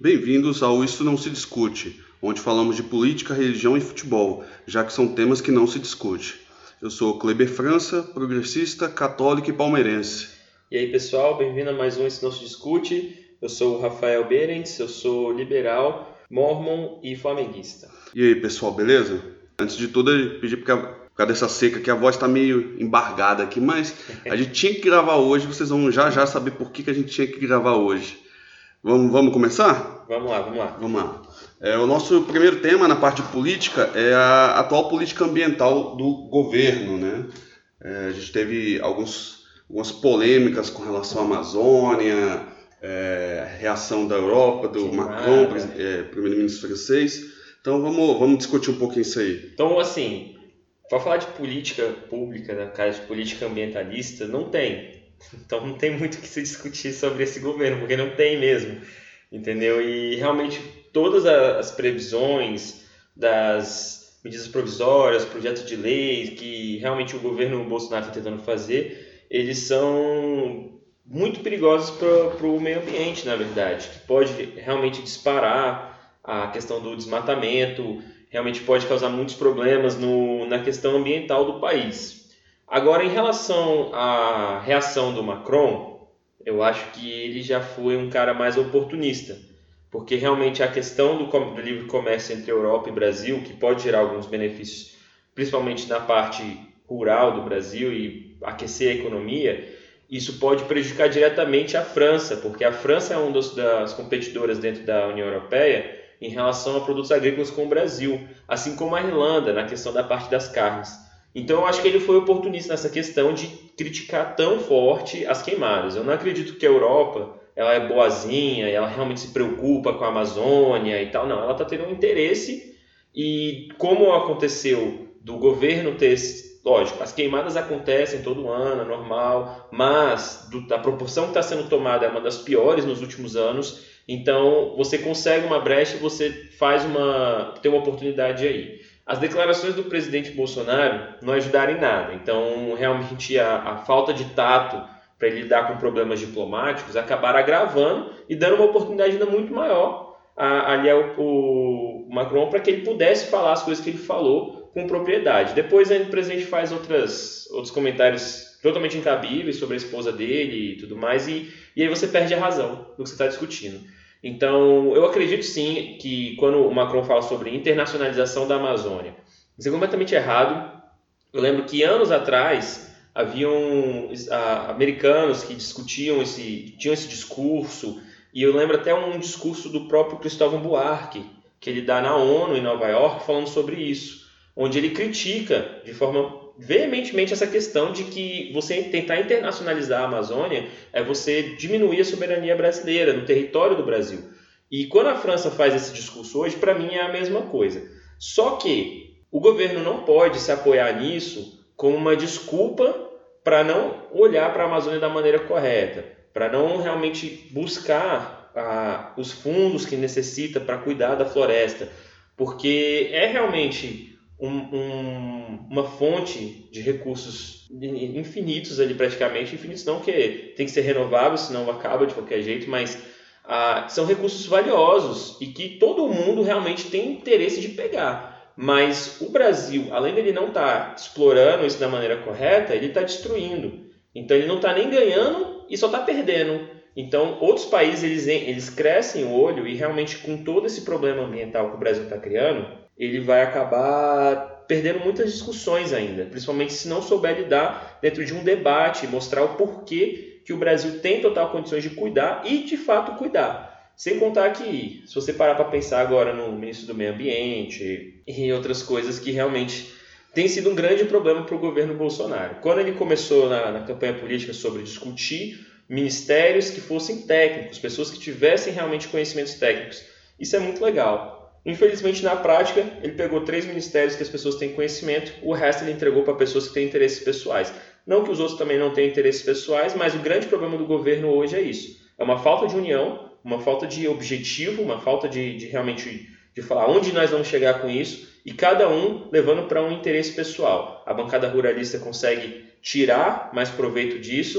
Bem-vindos ao Isso Não Se Discute, onde falamos de política, religião e futebol, já que são temas que não se discute. Eu sou Kleber França, progressista, católico e palmeirense. E aí pessoal, bem-vindo a mais um Isso Não Se Discute. Eu sou o Rafael Berends, eu sou liberal, mormon e flamenguista. E aí pessoal, beleza? Antes de tudo, eu pedi por causa dessa seca que a voz está meio embargada aqui, mas a gente tinha que gravar hoje, vocês vão já saber por que a gente tinha que gravar hoje. Vamos começar? Vamos lá. O nosso primeiro tema na parte política é a atual política ambiental do governo, né? A gente teve algumas polêmicas com relação à Amazônia, reação da Europa, do Macron, primeiro-ministro francês. Então vamos discutir um pouquinho isso aí. Então, assim, para falar de política pública, na casa de política ambientalista, não tem. Então não tem muito o que se discutir sobre esse governo, porque não tem mesmo, entendeu? E realmente todas as previsões das medidas provisórias, projetos de lei que realmente o governo Bolsonaro está tentando fazer, eles são muito perigosos para o meio ambiente, na verdade, que pode realmente disparar a questão do desmatamento, realmente pode causar muitos problemas na questão ambiental do país. Agora, em relação à reação do Macron, eu acho que ele já foi um cara mais oportunista, porque realmente a questão do livre comércio entre Europa e Brasil, que pode gerar alguns benefícios, principalmente na parte rural do Brasil e aquecer a economia, isso pode prejudicar diretamente a França, porque a França é uma das competidoras dentro da União Europeia em relação a produtos agrícolas com o Brasil, assim como a Irlanda, na questão da parte das carnes. Então, eu acho que ele foi oportunista nessa questão de criticar tão forte as queimadas. Eu não acredito que a Europa ela é boazinha, ela realmente se preocupa com a Amazônia e tal. Não, ela está tendo um interesse e como aconteceu do governo ter... Lógico, as queimadas acontecem todo ano, é normal, mas a proporção que está sendo tomada é uma das piores nos últimos anos. Então, você consegue uma brecha e você tem uma oportunidade aí. As declarações do presidente Bolsonaro não ajudaram em nada. Então, realmente, a falta de tato para ele lidar com problemas diplomáticos acabaram agravando e dando uma oportunidade ainda muito maior ali ao Macron para que ele pudesse falar as coisas que ele falou com propriedade. Depois, o presidente faz outros comentários totalmente incabíveis sobre a esposa dele e tudo mais, e aí você perde a razão do que você está discutindo. Então, eu acredito sim que quando o Macron fala sobre internacionalização da Amazônia, isso é completamente errado. Eu lembro que anos atrás haviam americanos que tinham esse discurso, e eu lembro até um discurso do próprio Cristóvão Buarque, que ele dá na ONU em Nova York falando sobre isso, onde ele critica de forma veementemente essa questão de que você tentar internacionalizar a Amazônia é você diminuir a soberania brasileira no território do Brasil. E quando a França faz esse discurso hoje, para mim é a mesma coisa. Só que o governo não pode se apoiar nisso como uma desculpa para não olhar para a Amazônia da maneira correta, para não realmente buscar os fundos que necessita para cuidar da floresta, porque é realmente uma fonte de recursos infinitos ali praticamente, infinitos não, que tem que ser renovável, senão acaba de qualquer jeito, mas são recursos valiosos e que todo mundo realmente tem interesse de pegar. Mas o Brasil, além dele não estar explorando isso da maneira correta, ele está destruindo. Então ele não está nem ganhando e só está perdendo. Então outros países eles crescem o olho e realmente com todo esse problema ambiental que o Brasil está criando, ele vai acabar perdendo muitas discussões ainda, principalmente se não souber lidar dentro de um debate, mostrar o porquê que o Brasil tem total condições de cuidar e, de fato, cuidar. Sem contar que, se você parar para pensar agora no ministro do Meio Ambiente e outras coisas que realmente tem sido um grande problema para o governo Bolsonaro. Quando ele começou na campanha política sobre discutir ministérios que fossem técnicos, pessoas que tivessem realmente conhecimentos técnicos, isso é muito legal. Infelizmente, na prática, ele pegou 3 ministérios que as pessoas têm conhecimento, o resto ele entregou para pessoas que têm interesses pessoais. Não que os outros também não tenham interesses pessoais, mas o grande problema do governo hoje é isso. É uma falta de união, uma falta de objetivo, uma falta de realmente de falar onde nós vamos chegar com isso, e cada um levando para um interesse pessoal. A bancada ruralista consegue tirar mais proveito disso,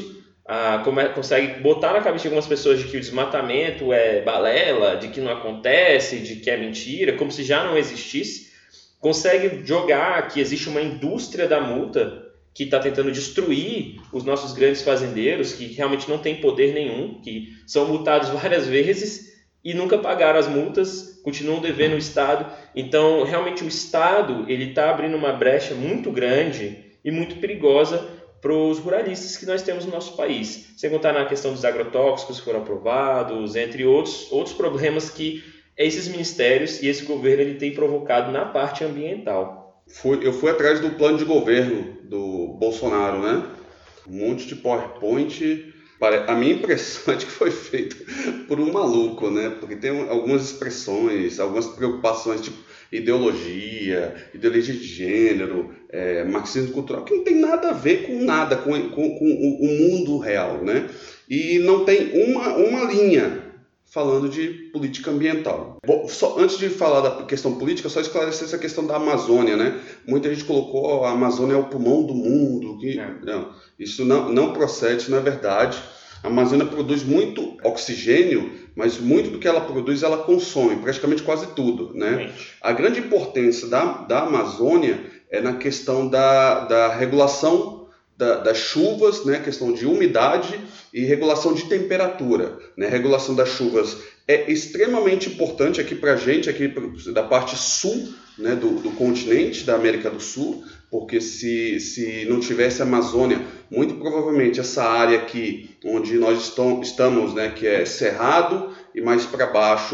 consegue botar na cabeça de algumas pessoas de que o desmatamento é balela, de que não acontece, de que é mentira, como se já não existisse, consegue jogar que existe uma indústria da multa que está tentando destruir os nossos grandes fazendeiros, que realmente não têm poder nenhum, que são multados várias vezes e nunca pagaram as multas, continuam devendo o Estado. Então, realmente, o Estado está abrindo uma brecha muito grande e muito perigosa para os ruralistas que nós temos no nosso país. Sem contar na questão dos agrotóxicos que foram aprovados, entre outros problemas que esses ministérios e esse governo ele tem provocado na parte ambiental. Eu fui atrás do plano de governo do Bolsonaro, né? Um monte de PowerPoint. A minha impressão é de que foi feito por um maluco, né? Porque tem algumas expressões, algumas preocupações, tipo ideologia de gênero, marxismo cultural, que não tem nada a ver com nada, com o mundo real, né? E não tem uma linha falando de política ambiental. Bom, antes de falar da questão política, só esclarecer essa questão da Amazônia, né? Muita gente colocou a Amazônia é o pulmão do mundo. Não, isso não procede, isso não é verdade. A Amazônia produz muito oxigênio, mas muito do que ela produz ela consome, praticamente quase tudo, né? A grande importância da Amazônia é na questão da regulação das chuvas, né, questão de umidade e regulação de temperatura, né, regulação das chuvas é extremamente importante aqui para a gente, aqui da parte sul, né, do continente, da América do Sul, porque se não tivesse a Amazônia, muito provavelmente essa área aqui onde nós estamos, né, que é cerrado e mais para baixo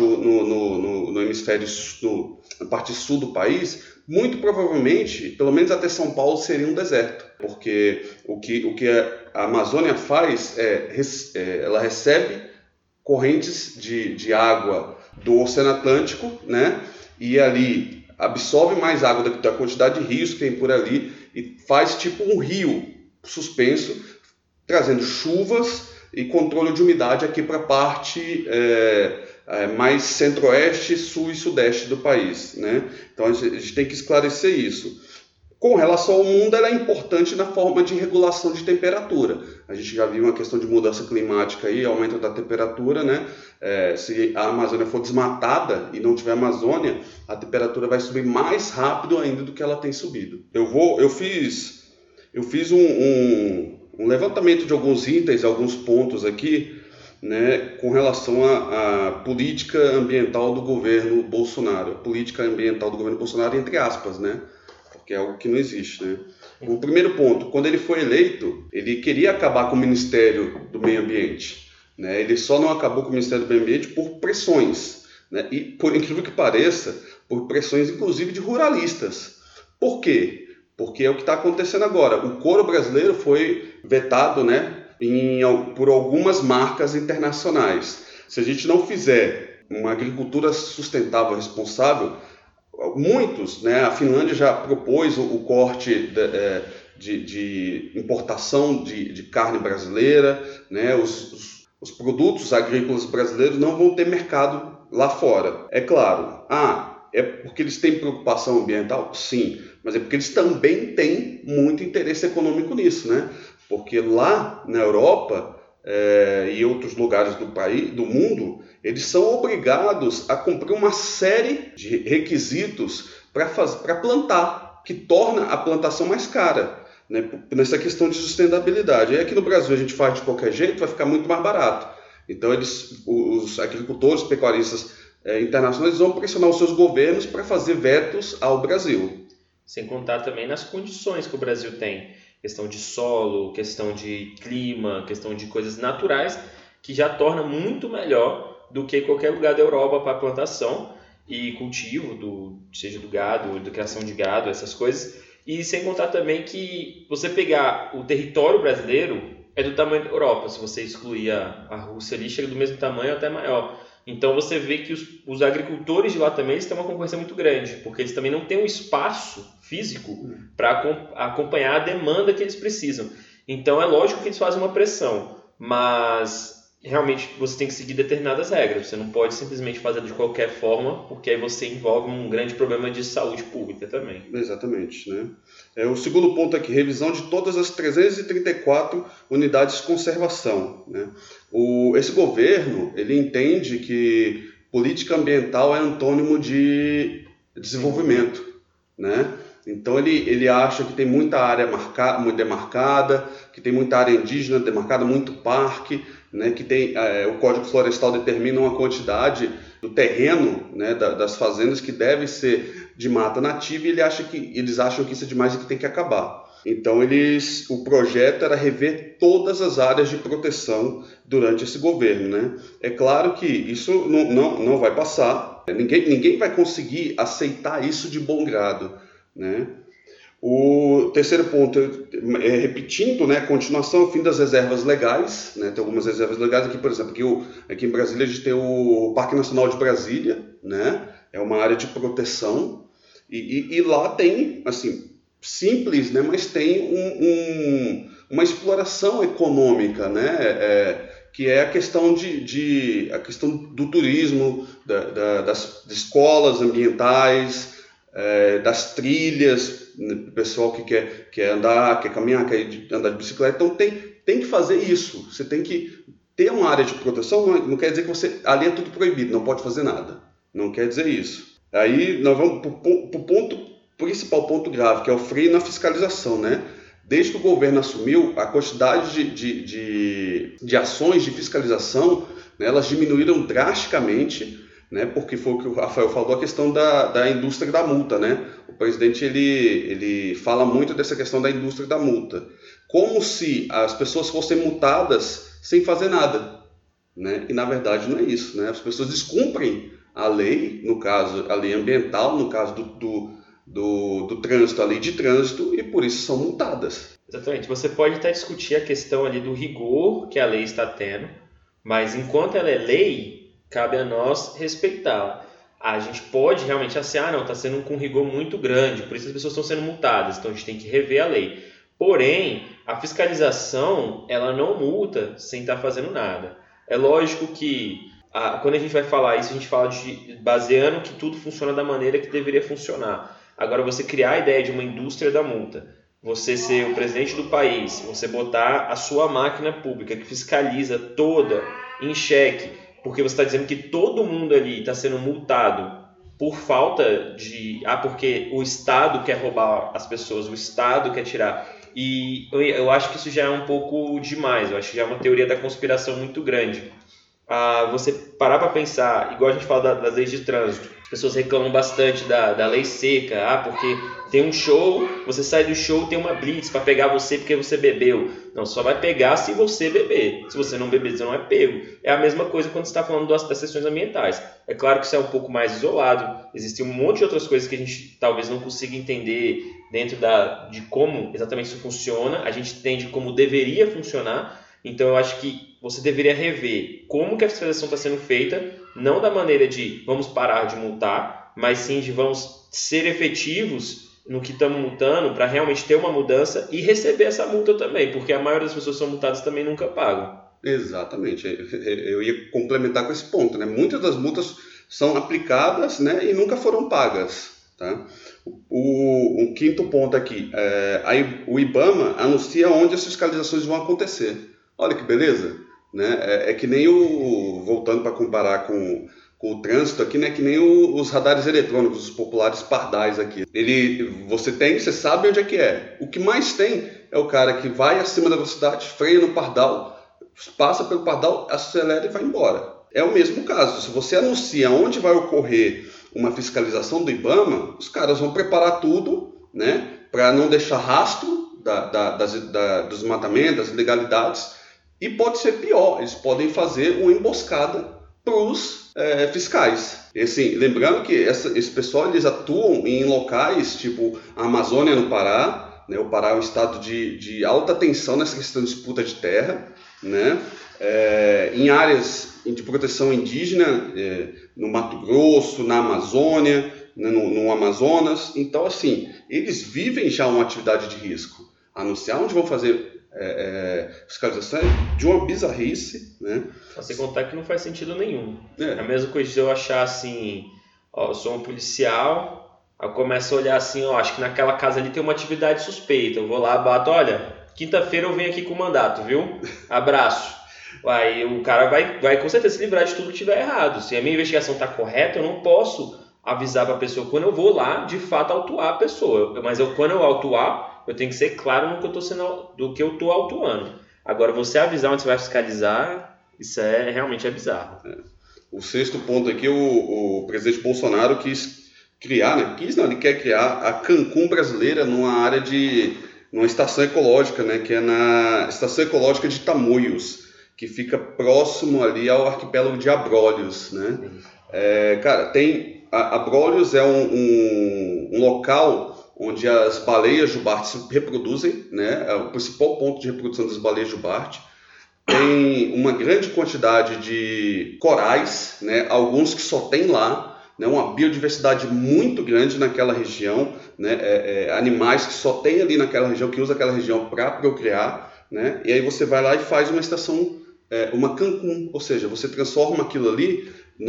no hemisfério, na parte sul do país, muito provavelmente, pelo menos até São Paulo, seria um deserto, porque o que a Amazônia faz ela recebe correntes de água do Oceano Atlântico, né? E ali absorve mais água da quantidade de rios que tem por ali e faz tipo um rio suspenso, trazendo chuvas e controle de umidade aqui para a parte mais centro-oeste, sul e sudeste do país, né? Então a gente tem que esclarecer isso. Com relação ao mundo, ela é importante na forma de regulação de temperatura. A gente já viu uma questão de mudança climática aí, aumento da temperatura, né? Se a Amazônia for desmatada e não tiver Amazônia, a temperatura vai subir mais rápido ainda do que ela tem subido. Eu fiz um levantamento de alguns itens, alguns pontos aqui, né, com relação à política ambiental do governo Bolsonaro. Política ambiental do governo Bolsonaro, entre aspas, né? Porque é algo que não existe, né? O primeiro ponto, quando ele foi eleito, ele queria acabar com o Ministério do Meio Ambiente, né? Ele só não acabou com o Ministério do Meio Ambiente por pressões, né? E, por incrível que pareça, por pressões inclusive de ruralistas. Por quê? Porque é o que está acontecendo agora. O couro brasileiro foi vetado, né, por algumas marcas internacionais. Se a gente não fizer uma agricultura sustentável, responsável, muitos, né, a Finlândia já propôs o corte de importação de carne brasileira, né, os produtos agrícolas brasileiros não vão ter mercado lá fora. É claro, é porque eles têm preocupação ambiental? Sim, mas é porque eles também têm muito interesse econômico nisso, né? Porque lá na Europa e outros lugares do mundo, eles são obrigados a cumprir uma série de requisitos para plantar, que torna a plantação mais cara, né? Nessa questão de sustentabilidade. E aqui no Brasil a gente faz de qualquer jeito, vai ficar muito mais barato. Então os agricultores, pecuaristas internacionais vão pressionar os seus governos para fazer vetos ao Brasil. Sem contar também nas condições que o Brasil tem. Questão de solo, questão de clima, questão de coisas naturais, que já torna muito melhor do que qualquer lugar da Europa para plantação e cultivo, seja do gado, da criação de gado, essas coisas. E sem contar também que você pegar o território brasileiro é do tamanho da Europa. Se você excluir a Rússia ali, chega do mesmo tamanho até maior. Então você vê que os agricultores de lá também eles têm uma concorrência muito grande, porque eles também não têm um espaço físico para acompanhar a demanda que eles precisam. Então é lógico que eles fazem uma pressão, mas realmente você tem que seguir determinadas regras. Você não pode simplesmente fazer de qualquer forma, porque aí você envolve um grande problema de saúde pública também. Exatamente, né? O segundo ponto aqui, revisão de todas as 334 unidades de conservação, né? Esse governo, ele entende que política ambiental é antônimo de desenvolvimento, né? Então ele acha que tem muita área muito demarcada, que tem muita área indígena demarcada, muito parque, né? Que tem o Código Florestal determina uma quantidade do terreno, né, das fazendas que deve ser de mata nativa, e eles acham que isso é demais e que tem que acabar. Então o projeto era rever todas as áreas de proteção durante esse governo, né? É claro que isso não vai passar, ninguém vai conseguir aceitar isso de bom grado, né? O terceiro ponto, repetindo, né, a continuação, o fim das reservas legais, né? Tem algumas reservas legais aqui, por exemplo, aqui em Brasília a gente tem o Parque Nacional de Brasília, né? É uma área de proteção, e lá tem, assim, simples, né, mas tem uma exploração econômica, né? Que é a questão a questão do turismo, das escolas ambientais, das trilhas, o pessoal que quer andar, quer caminhar, quer andar de bicicleta. Então tem que fazer isso. Você tem que ter uma área de proteção. Não quer dizer que ali é tudo proibido, não pode fazer nada. Não quer dizer isso. Aí nós vamos para o principal ponto grave, que é o freio na fiscalização, né? Desde que o governo assumiu, a quantidade de ações de fiscalização, né, elas diminuíram drasticamente, né, porque foi o que o Rafael falou, a questão da indústria da multa, né? O presidente ele fala muito dessa questão da indústria da multa, como se as pessoas fossem multadas sem fazer nada, né? E na verdade não é isso, né? As pessoas descumprem a lei, no caso a lei ambiental, no caso do trânsito, a lei de trânsito, e por isso são multadas. Exatamente. Você pode até discutir a questão ali do rigor que a lei está tendo, mas enquanto ela é lei, cabe a nós respeitá-la. A gente pode realmente achar, não, está sendo com um rigor muito grande, por isso as pessoas estão sendo multadas, então a gente tem que rever a lei. Porém, a fiscalização, ela não multa sem estar fazendo nada. É lógico que, quando a gente vai falar isso, a gente fala baseando que tudo funciona da maneira que deveria funcionar. Agora, você criar a ideia de uma indústria da multa, você ser o presidente do país, você botar a sua máquina pública que fiscaliza toda em xeque, porque você está dizendo que todo mundo ali está sendo multado por falta de... porque o Estado quer roubar as pessoas, o Estado quer tirar. E eu acho que isso já é um pouco demais, eu acho que já é uma teoria da conspiração muito grande. Você parar para pensar, igual a gente fala das leis de trânsito, as pessoas reclamam bastante da lei seca, porque tem um show, você sai do show, tem uma blitz para pegar você porque você bebeu. Não, só vai pegar se você beber. Se você não beber, você não é pego. É a mesma coisa quando você está falando das questões ambientais. É claro que isso é um pouco mais isolado, existem um monte de outras coisas que a gente talvez não consiga entender dentro de como exatamente isso funciona, a gente entende como deveria funcionar. Então eu acho que você deveria rever como que a fiscalização está sendo feita, não da maneira de vamos parar de multar, mas sim de vamos ser efetivos no que estamos multando para realmente ter uma mudança e receber essa multa também, porque a maioria das pessoas que são multadas também nunca pagam. Exatamente, eu ia complementar com esse ponto, né? Muitas das multas são aplicadas, né, e nunca foram pagas, tá? O quinto ponto aqui, o IBAMA anuncia onde as fiscalizações vão acontecer. Olha que beleza, né? É que nem voltando para comparar com o trânsito aqui, né? Que nem os radares eletrônicos, os populares pardais aqui. Você sabe onde é que é. O que mais tem é o cara que vai acima da velocidade, freia no pardal, passa pelo pardal, acelera e vai embora. É o mesmo caso. Se você anuncia onde vai ocorrer uma fiscalização do IBAMA, os caras vão preparar tudo, né? Para não deixar rastro dos desmatamento, das ilegalidades. E pode ser pior, eles podem fazer uma emboscada para os fiscais. E, assim, lembrando que esse pessoal eles atuam em locais tipo a Amazônia no Pará, né? O Pará é um estado de alta tensão nessa questão de disputa de terra, né? Em áreas de proteção indígena, no Mato Grosso, na Amazônia, né? no Amazonas. Então, assim, eles vivem já uma atividade de risco. Anunciar onde vão fazer fiscalização é de uma bizarrice, né? Sem contar que não faz sentido nenhum. É a mesma coisa de eu achar assim, eu sou um policial, eu começo a olhar assim, acho que naquela casa ali tem uma atividade suspeita, eu vou lá, bato, olha, quinta-feira eu venho aqui com o mandato, viu? Abraço. Aí o cara vai com certeza se livrar de tudo que tiver errado. Se a minha investigação está correta, eu não posso avisar para a pessoa quando eu vou lá, de fato, autuar a pessoa. Mas quando eu autuar, eu tenho que ser claro no que eu estou autuando. Agora, você avisar onde você vai fiscalizar, isso realmente é bizarro. O sexto ponto aqui, o presidente Bolsonaro quis criar, né? Ele quer criar a Cancún brasileira numa estação ecológica, né? Que é na Estação Ecológica de Tamoios, que fica próximo ali ao arquipélago de Abrolhos, né? Cara, Abrolhos é um local onde as baleias jubarte se reproduzem, né? É o principal ponto de reprodução das baleias jubarte. Tem uma grande quantidade de corais, né? Alguns que só tem lá, né? Uma biodiversidade muito grande naquela região, né? Animais que só tem ali naquela região, que usa aquela região para procriar, né? E aí você vai lá e faz uma estação, uma Cancún, ou seja, você transforma aquilo ali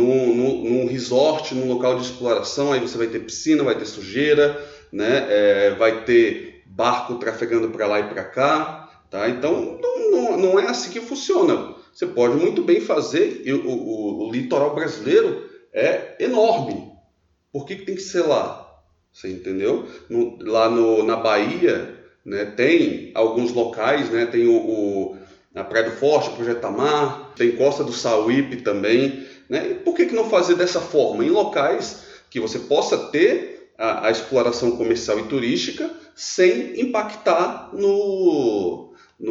num resort, num local de exploração. Aí você vai ter piscina, vai ter sujeira, né? Vai ter barco trafegando para lá e para cá. Tá? Então, não é assim que funciona. Você pode muito bem fazer, o litoral brasileiro é enorme. Por que tem que ser lá? Você entendeu? Lá na Bahia, né, tem alguns locais, né, tem a Praia do Forte, o Projeto Amar, tem Costa do Sauípe também. Né? E por que não fazer dessa forma? Em locais que você possa ter a exploração comercial e turística sem impactar no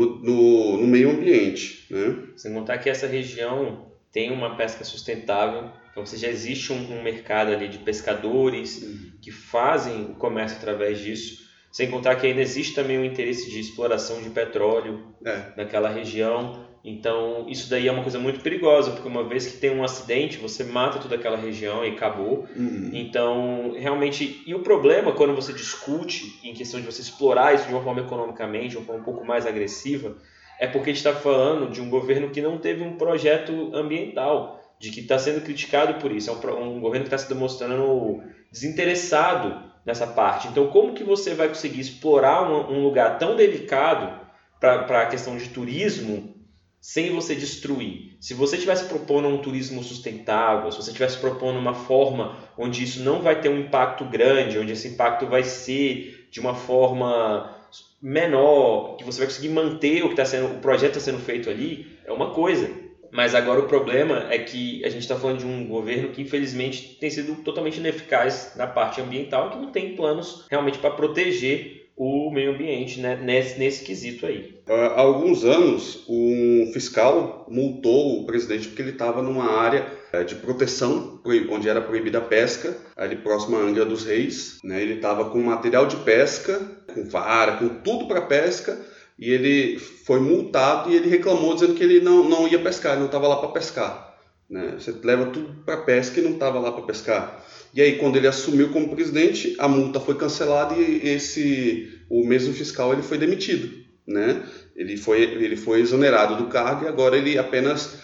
meio ambiente, né? Sem contar que essa região tem uma pesca sustentável, então já existe um mercado ali de pescadores que fazem o comércio através disso. Sem contar que ainda existe também o interesse de exploração de petróleo naquela região. Então, isso daí é uma coisa muito perigosa, porque uma vez que tem um acidente, você mata toda aquela região e acabou. Então, realmente... E o problema, quando você discute em questão de você explorar isso de uma forma economicamente, de uma forma um pouco mais agressiva, é porque a gente está falando de um governo que não teve um projeto ambiental, de que está sendo criticado por isso. É um governo que está se demonstrando desinteressado nessa parte. Então, como que você vai conseguir explorar um lugar tão delicado para a questão de turismo sem você destruir? Se você estivesse propondo um turismo sustentável, se você estivesse propondo uma forma onde isso não vai ter um impacto grande, onde esse impacto vai ser de uma forma menor, que você vai conseguir manter o projeto está sendo feito ali, é uma coisa. Mas agora o problema é que a gente está falando de um governo que infelizmente tem sido totalmente ineficaz na parte ambiental, que não tem planos realmente para proteger o meio ambiente, né, nesse quesito aí. Há alguns anos, um fiscal multou o presidente porque ele estava numa área de proteção, onde era proibida a pesca, ali próximo à Angra dos Reis. Né? Ele estava com material de pesca, com vara, com tudo para pesca, e ele foi multado e ele reclamou dizendo que ele não ia pescar, ele não estava lá para pescar. Né? Você leva tudo para pesca e não estava lá para pescar. E aí, quando ele assumiu como presidente, a multa foi cancelada e o mesmo fiscal ele foi demitido. Né? Ele foi exonerado do cargo e agora ele apenas,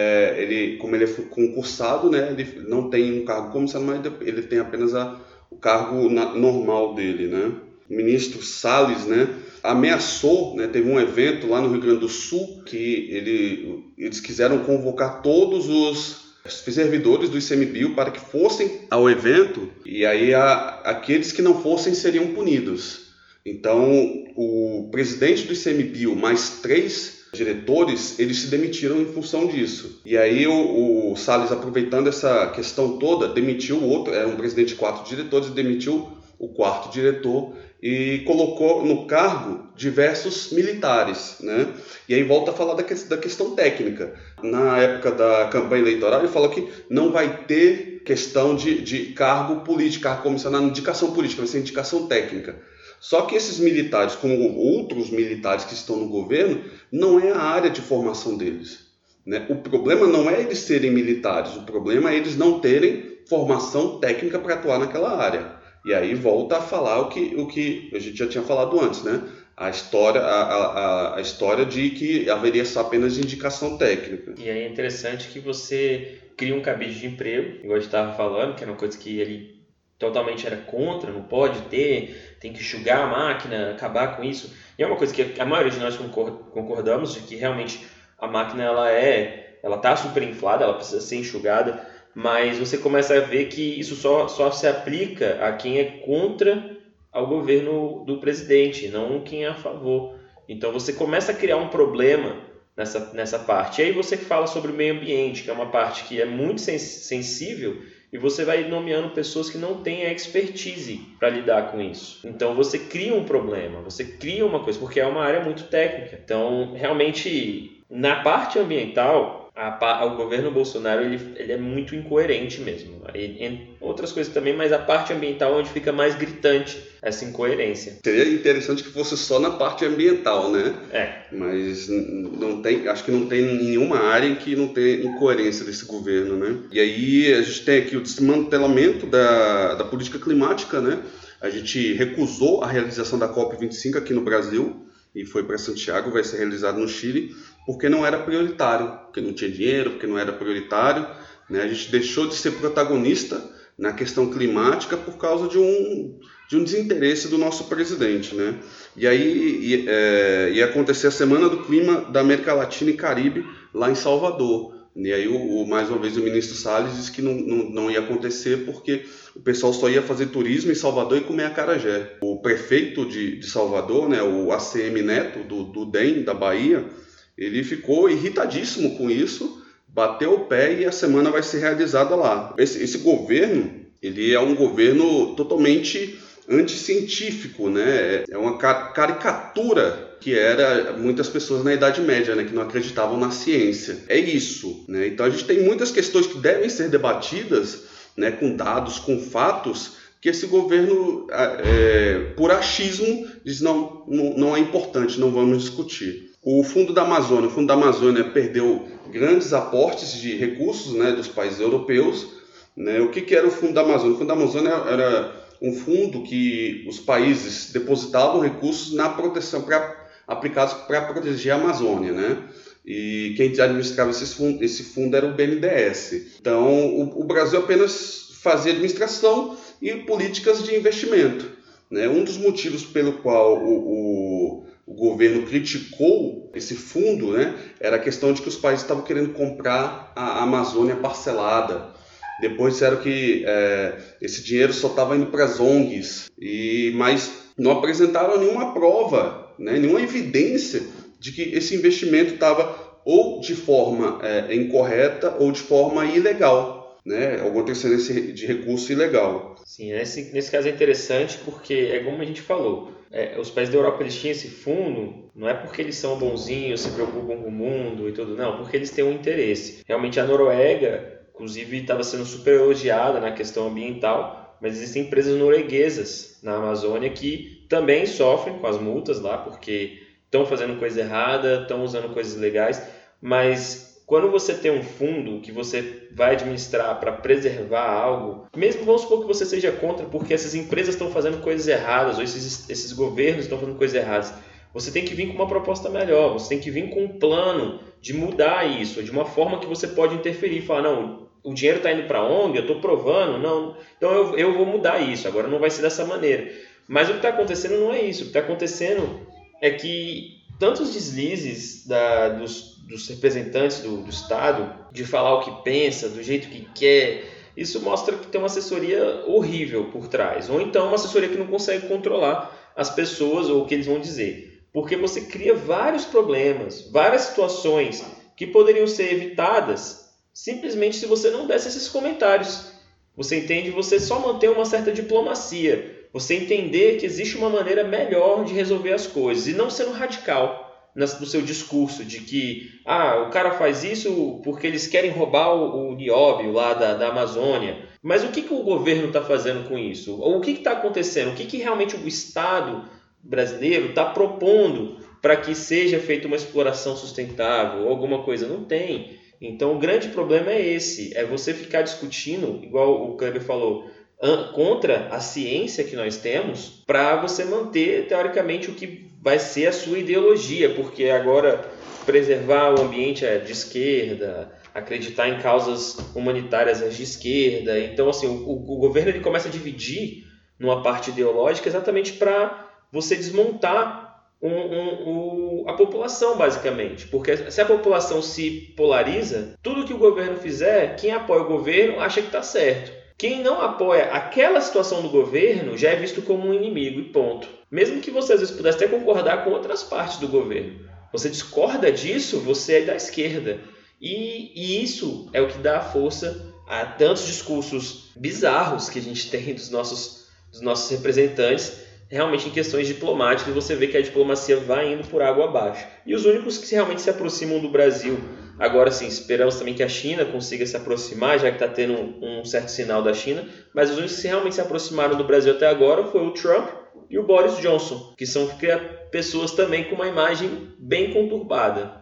como ele é concursado, né? Ele não tem um cargo comissário, mas ele tem apenas o cargo normal dele. Né? O ministro Salles, né, ameaçou, né, teve um evento lá no Rio Grande do Sul que eles quiseram convocar todos os servidores do ICMBio para que fossem ao evento, e aí aqueles que não fossem seriam punidos. Então, o presidente do ICMBio mais 3 diretores, eles se demitiram em função disso. E aí o Salles, aproveitando essa questão toda, demitiu o outro, era um presidente de 4 diretores, e demitiu o 4º diretor e colocou no cargo diversos militares, né? E aí volta a falar da questão técnica. Na época da campanha eleitoral, ele falou que não vai ter questão de cargo político, cargo comissionado, indicação política, vai ser indicação técnica. Só que esses militares, como outros militares que estão no governo, não é a área de formação deles. Né? O problema não é eles serem militares, o problema é eles não terem formação técnica para atuar naquela área. E aí volta a falar o que a gente já tinha falado antes, né? a história de que haveria só apenas de indicação técnica. E aí é interessante que você cria um cabide de emprego, igual a gente estava falando, que era uma coisa que ele totalmente era contra, não pode ter, tem que enxugar a máquina, acabar com isso. E é uma coisa que a maioria de nós concordamos, de que realmente a máquina ela está super inflada, ela precisa ser enxugada, mas você começa a ver que isso só se aplica a quem é contra ao governo do presidente, não quem é a favor. Então você começa a criar um problema nessa parte. E aí você fala sobre o meio ambiente, que é uma parte que é muito sensível, e você vai nomeando pessoas que não têm a expertise para lidar com isso. Então você cria um problema, você cria uma coisa, porque é uma área muito técnica. Então, realmente, na parte ambiental, o governo Bolsonaro ele é muito incoerente mesmo. Outras coisas também, mas a parte ambiental é onde fica mais gritante essa incoerência. Seria interessante que fosse só na parte ambiental, né? Mas acho que não tem nenhuma área em que não tem incoerência desse governo, né? E aí a gente tem aqui o desmantelamento da política climática, né? A gente recusou a realização da COP25 aqui no Brasil e foi para Santiago, vai ser realizado no Chile, porque não era prioritário, porque não tinha dinheiro, porque não era prioritário, né? A gente deixou de ser protagonista na questão climática por causa de um desinteresse do nosso presidente, né? E aí ia acontecer a Semana do Clima da América Latina e Caribe lá em Salvador. E aí, mais uma vez, o ministro Salles disse que não ia acontecer porque o pessoal só ia fazer turismo em Salvador e comer acarajé. O prefeito de Salvador, né, o ACM Neto, do DEM, da Bahia, ele ficou irritadíssimo com isso, bateu o pé e a semana vai ser realizada lá. Esse governo, ele é um governo totalmente anticientífico, né? É uma caricatura que era muitas pessoas na Idade Média, né, que não acreditavam na ciência. É isso, né? Então a gente tem muitas questões que devem ser debatidas, né, com dados, com fatos, que esse governo, por achismo, diz não é importante, não vamos discutir. O Fundo da Amazônia perdeu grandes aportes de recursos, né, dos países europeus, né? O que era o Fundo da Amazônia? O Fundo da Amazônia era um fundo que os países depositavam recursos na proteção aplicados para proteger a Amazônia, né? E quem administrava esse fundo era o BNDES. Então, o Brasil apenas fazia administração e políticas de investimento, né? Um dos motivos pelo qual o governo criticou esse fundo, né, era a questão de que os países estavam querendo comprar a Amazônia parcelada. Depois disseram que esse dinheiro só estava indo para as ONGs, mas não apresentaram nenhuma prova, né, nenhuma evidência de que esse investimento estava ou de forma incorreta ou de forma ilegal, né, alguma transferência de recurso ilegal. Sim, nesse caso é interessante porque é como a gente falou, os países da Europa eles tinham esse fundo, não é porque eles são bonzinhos, se preocupam com o mundo e tudo, não, porque eles têm um interesse. Realmente a Noruega, inclusive, estava sendo super elogiada na questão ambiental, mas existem empresas norueguesas na Amazônia que também sofrem com as multas lá, porque estão fazendo coisa errada, estão usando coisas ilegais, mas quando você tem um fundo que você vai administrar para preservar algo, mesmo vamos supor que você seja contra porque essas empresas estão fazendo coisas erradas, ou esses governos estão fazendo coisas erradas, você tem que vir com uma proposta melhor, você tem que vir com um plano de mudar isso, de uma forma que você pode interferir, falar, não, o dinheiro está indo para a ONG, eu estou provando, não, então eu vou mudar isso, agora não vai ser dessa maneira. Mas o que está acontecendo não é isso, o que está acontecendo é que tantos deslizes dos representantes do Estado, de falar o que pensa, do jeito que quer, isso mostra que tem uma assessoria horrível por trás, ou então uma assessoria que não consegue controlar as pessoas ou o que eles vão dizer, porque você cria vários problemas, várias situações que poderiam ser evitadas simplesmente se você não desse esses comentários. Você entende? Você só manter uma certa diplomacia, você entender que existe uma maneira melhor de resolver as coisas e não sendo radical no seu discurso de que o cara faz isso porque eles querem roubar o nióbio lá da Amazônia. Mas o que o governo está fazendo com isso? Ou o que está acontecendo? O que realmente o Estado brasileiro está propondo para que seja feita uma exploração sustentável ou alguma coisa? Não tem. Então o grande problema é esse, é você ficar discutindo, igual o Kleber falou, contra a ciência que nós temos para você manter, teoricamente, o que vai ser a sua ideologia, porque agora preservar o ambiente é de esquerda, acreditar em causas humanitárias é de esquerda. Então, assim, o governo ele começa a dividir numa parte ideológica exatamente para você desmontar a população, basicamente. Porque se a população se polariza, tudo que o governo fizer, quem apoia o governo acha que está certo. Quem não apoia aquela situação do governo já é visto como um inimigo e ponto. Mesmo que você às vezes pudesse até concordar com outras partes do governo. Você discorda disso, você é da esquerda. E isso é o que dá força a tantos discursos bizarros que a gente tem dos nossos representantes, realmente em questões diplomáticas, você vê que a diplomacia vai indo por água abaixo. E os únicos que realmente se aproximam do Brasil, agora sim, esperamos também que a China consiga se aproximar, já que está tendo um certo sinal da China, mas os únicos que realmente se aproximaram do Brasil até agora foi o Trump e o Boris Johnson, que são pessoas também com uma imagem bem conturbada.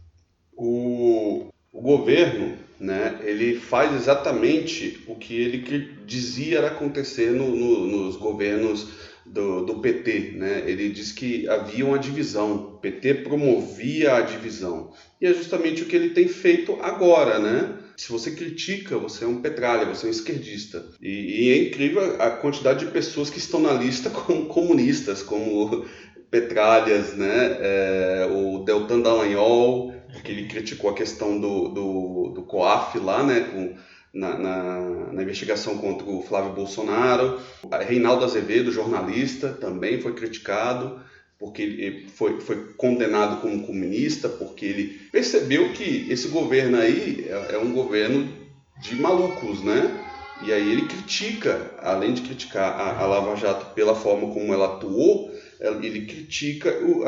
O governo, né, ele faz exatamente o que ele dizia era acontecer nos governos do PT, né? Ele diz que havia uma divisão, o PT promovia a divisão, e é justamente o que ele tem feito agora, né? Se você critica, você é um petralha, você é um esquerdista. E é incrível a quantidade de pessoas que estão na lista como comunistas, como petralhas, né? O Deltan Dallagnol, que ele criticou a questão do COAF lá, né? Na investigação contra o Flávio Bolsonaro. Reinaldo Azevedo, jornalista, também foi criticado, porque ele foi condenado como comunista, porque ele percebeu que esse governo aí é um governo de malucos, né? E aí ele critica, além de criticar a Lava Jato pela forma como ela atuou, ele critica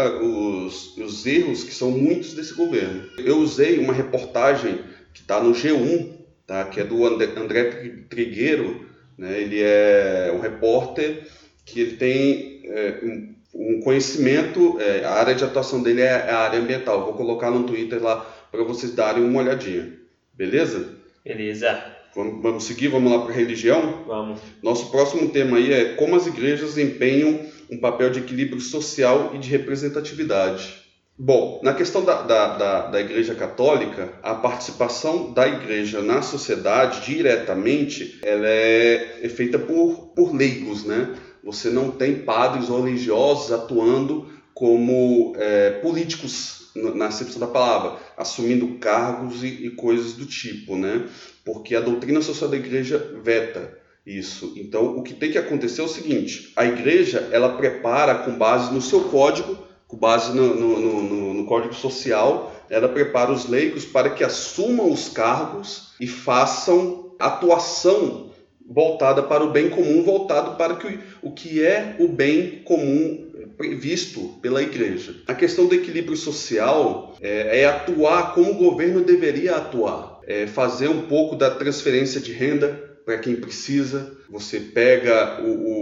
os erros que são muitos desse governo. Eu usei uma reportagem que está no G1, tá? Que é do André Trigueiro, né? Ele é um repórter que ele tem um conhecimento, a área de atuação dele é a área ambiental. Vou colocar no Twitter lá para vocês darem uma olhadinha. Beleza? Beleza. Vamos seguir? Vamos lá para a religião? Vamos. Nosso próximo tema aí é como as igrejas empenham um papel de equilíbrio social e de representatividade. Bom, na questão da Igreja Católica, a participação da Igreja na sociedade diretamente ela é feita por leigos, né? Você não tem padres ou religiosos atuando como políticos, na acepção da palavra, assumindo cargos e coisas do tipo, né? Porque a doutrina social da Igreja veta isso. Então, o que tem que acontecer é o seguinte: a Igreja ela prepara com base no seu código, com base no código social, ela prepara os leigos para que assumam os cargos e façam atuação voltada para o bem comum, voltado para o que é o bem comum visto pela Igreja. A questão do equilíbrio social é atuar como o governo deveria atuar, fazer um pouco da transferência de renda para quem precisa. Você pega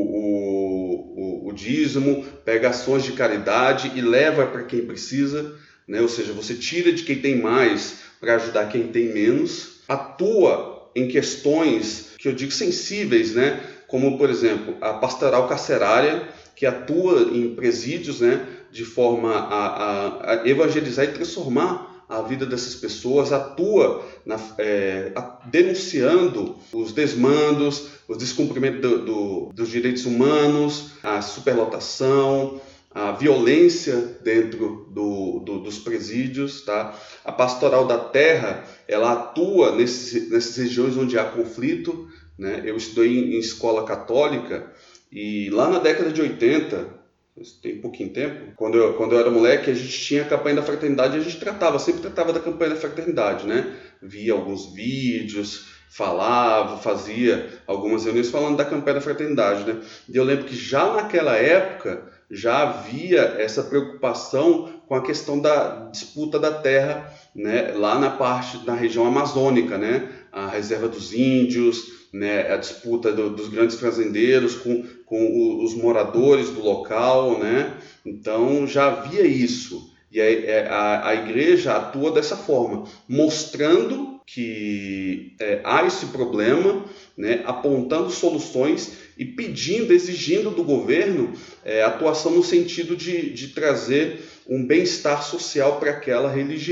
o dízimo, pega ações de caridade e leva para quem precisa, né? Ou seja, você tira de quem tem mais para ajudar quem tem menos. Atua em questões que eu digo sensíveis, né? Como, por exemplo, a pastoral carcerária, que atua em presídios, né? De forma a evangelizar e transformar a vida dessas pessoas, atua denunciando os desmandos, os descumprimentos dos direitos humanos, a superlotação, a violência dentro dos presídios, tá? A pastoral da terra, ela atua nessas regiões onde há conflito, né? Eu estudei em escola católica e lá na década de 80, tem pouquinho tempo, quando eu era moleque, a gente tinha a campanha da fraternidade e a gente sempre tratava da campanha da fraternidade, né? Via alguns vídeos, falava, fazia algumas reuniões falando da campanha da fraternidade, né? E eu lembro que já naquela época já havia essa preocupação com a questão da disputa da terra, né? Lá na região amazônica, né? A reserva dos índios, né? A disputa dos grandes fazendeiros com os moradores do local, né? Então já havia isso. E a igreja atua dessa forma, mostrando que há esse problema, né, apontando soluções e exigindo do governo atuação no sentido de trazer um bem-estar social para aquela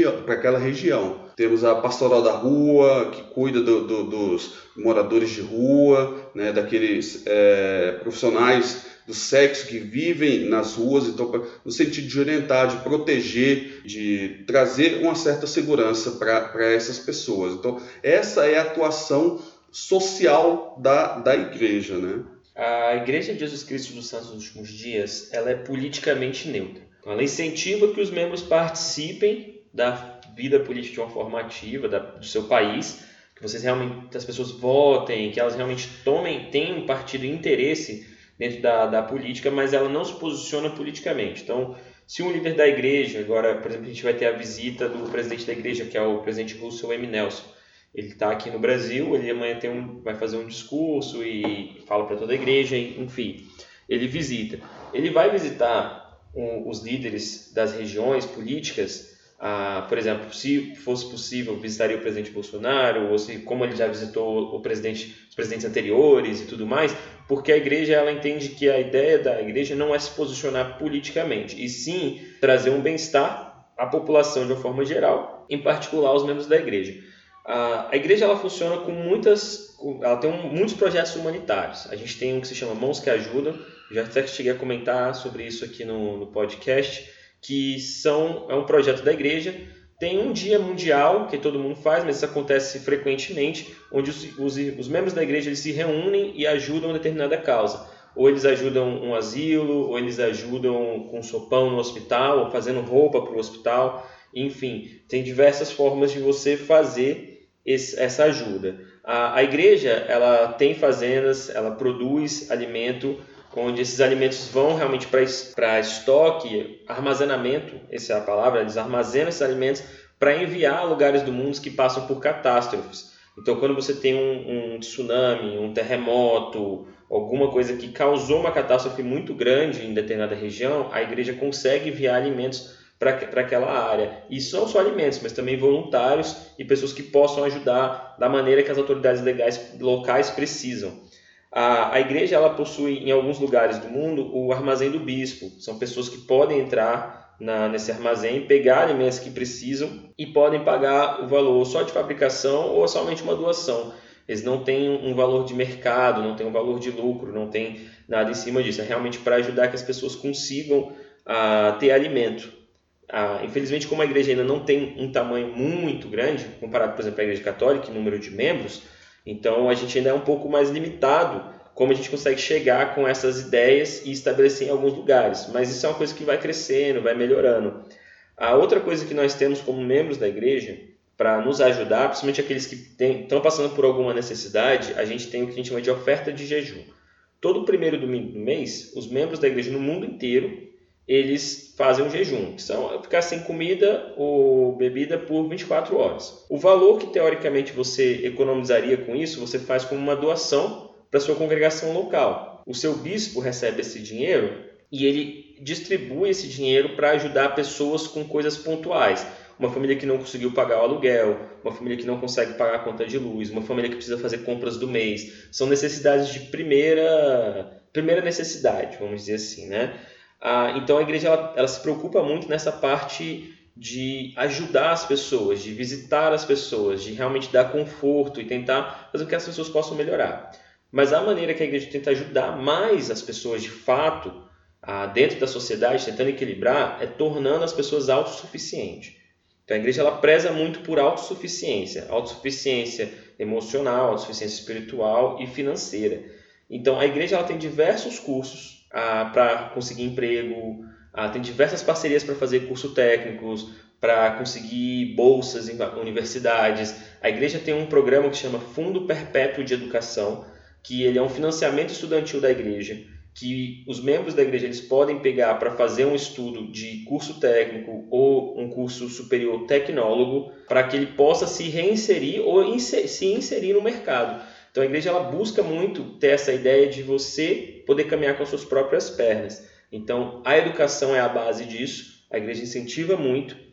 região. Temos a Pastoral da Rua, que cuida dos moradores de rua, né, daqueles profissionais do sexo que vivem nas ruas, então no sentido de orientar, de proteger, de trazer uma certa segurança para essas pessoas. Então essa é a atuação social da igreja, né? A Igreja de Jesus Cristo dos Santos dos Últimos Dias, ela é politicamente neutra. Então, ela incentiva que os membros participem da vida política de uma forma ativa do seu país, que as pessoas votem, que elas realmente tenham um partido e interesse dentro da política, mas ela não se posiciona politicamente. Então, se um líder da igreja, agora, por exemplo, a gente vai ter a visita do presidente da igreja, que é o presidente Russell M. Nelson. Ele está aqui no Brasil, ele amanhã vai fazer um discurso e fala para toda a igreja, enfim, ele visita. Ele vai visitar os líderes das regiões políticas, por exemplo, se fosse possível, visitaria o presidente Bolsonaro, ou como ele já visitou os presidentes anteriores e tudo mais, porque a igreja ela entende que a ideia da igreja não é se posicionar politicamente, e sim trazer um bem-estar à população de uma forma geral, em particular aos membros da igreja. A igreja ela funciona ela tem muitos projetos humanitários. A gente tem um que se chama Mãos que Ajudam, já até cheguei a comentar sobre isso aqui no podcast, que é um projeto da igreja. Tem um dia mundial que todo mundo faz, mas isso acontece frequentemente, onde os membros da igreja eles se reúnem e ajudam a determinada causa. Ou eles ajudam um asilo, ou eles ajudam com sopão no hospital, ou fazendo roupa para o hospital. Enfim, tem diversas formas de você fazer essa ajuda. A igreja ela tem fazendas, ela produz alimento, onde esses alimentos vão realmente para estoque, armazenamento, essa é a palavra, eles armazenam esses alimentos para enviar a lugares do mundo que passam por catástrofes. Então, quando você tem um tsunami, um terremoto, alguma coisa que causou uma catástrofe muito grande em determinada região, a igreja consegue enviar alimentos para aquela área. E não só alimentos, mas também voluntários e pessoas que possam ajudar da maneira que as autoridades locais precisam. A igreja ela possui em alguns lugares do mundo o armazém do bispo. São pessoas que podem entrar nesse armazém, pegar alimentos que precisam e podem pagar o valor só de fabricação ou somente uma doação. Eles não têm um valor de mercado, não têm um valor de lucro, não tem nada em cima disso. É realmente para ajudar que as pessoas consigam ter alimento. Infelizmente, como a igreja ainda não tem um tamanho muito grande, comparado, por exemplo, à igreja católica, em número de membros, então a gente ainda é um pouco mais limitado como a gente consegue chegar com essas ideias e estabelecer em alguns lugares. Mas isso é uma coisa que vai crescendo, vai melhorando. A outra coisa que nós temos como membros da igreja, para nos ajudar, principalmente aqueles que estão passando por alguma necessidade, a gente tem o que a gente chama de oferta de jejum. Todo primeiro domingo do mês, os membros da igreja no mundo inteiro, eles fazem um jejum, que são ficar sem comida ou bebida por 24 horas. O valor que teoricamente você economizaria com isso, você faz como uma doação para a sua congregação local. O seu bispo recebe esse dinheiro e ele distribui esse dinheiro para ajudar pessoas com coisas pontuais. Uma família que não conseguiu pagar o aluguel, uma família que não consegue pagar a conta de luz, uma família que precisa fazer compras do mês. São necessidades de primeira necessidade, vamos dizer assim, né? Então a igreja ela se preocupa muito nessa parte de ajudar as pessoas, de visitar as pessoas, de realmente dar conforto e tentar fazer com que as pessoas possam melhorar. Mas a maneira que a igreja tenta ajudar mais as pessoas de fato, dentro da sociedade, tentando equilibrar, é tornando as pessoas autossuficientes. Então a igreja ela preza muito por autossuficiência emocional, autossuficiência espiritual e financeira. Então a igreja ela tem diversos cursos para conseguir emprego, tem diversas parcerias para fazer cursos técnicos, para conseguir bolsas em universidades. A igreja tem um programa que se chama Fundo Perpétuo de Educação, que ele é um financiamento estudantil da igreja, que os membros da igreja eles podem pegar para fazer um estudo de curso técnico ou um curso superior tecnólogo, para que ele possa se reinserir ou se inserir no mercado. Então a igreja ela busca muito ter essa ideia de você poder caminhar com as suas próprias pernas. Então a educação é a base disso, a igreja incentiva muito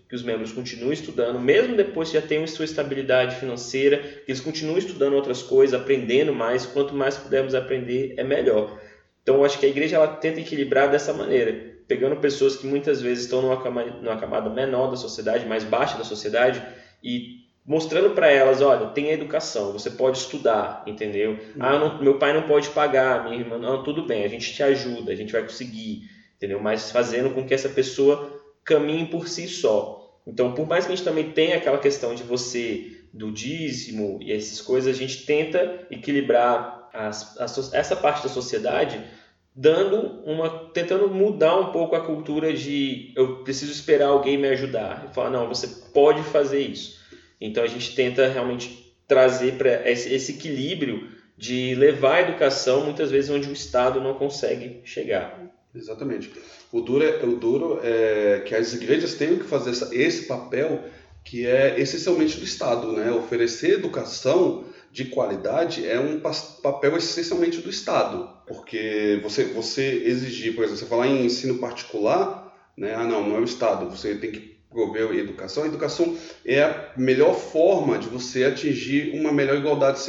que os membros continuem estudando, mesmo depois que já tenham sua estabilidade financeira, que eles continuem estudando outras coisas, aprendendo mais. Quanto mais pudermos aprender, é melhor. Então, eu acho que a igreja ela tenta equilibrar dessa maneira, pegando pessoas que muitas vezes estão numa camada menor da sociedade, mais baixa da sociedade, e mostrando para elas, olha, tem a educação, você pode estudar, entendeu? Meu pai não pode pagar, minha irmã, não, tudo bem, a gente te ajuda, a gente vai conseguir, entendeu? Mas fazendo com que essa pessoa caminhe por si só. Então, por mais que a gente também tenha aquela questão de do dízimo e essas coisas, a gente tenta equilibrar essa parte da sociedade, tentando mudar um pouco a cultura de eu preciso esperar alguém me ajudar. E falar, não, você pode fazer isso. Então, a gente tenta realmente trazer para esse equilíbrio de levar a educação, muitas vezes, onde o Estado não consegue chegar. Exatamente. O duro é que as igrejas tenham que fazer esse papel que é essencialmente do Estado, né? Oferecer educação de qualidade é um papel essencialmente do Estado, porque você exigir, por exemplo, você falar em ensino particular, né? Não é o Estado, você tem que prover educação. A educação é a melhor forma de você atingir uma melhor igualdade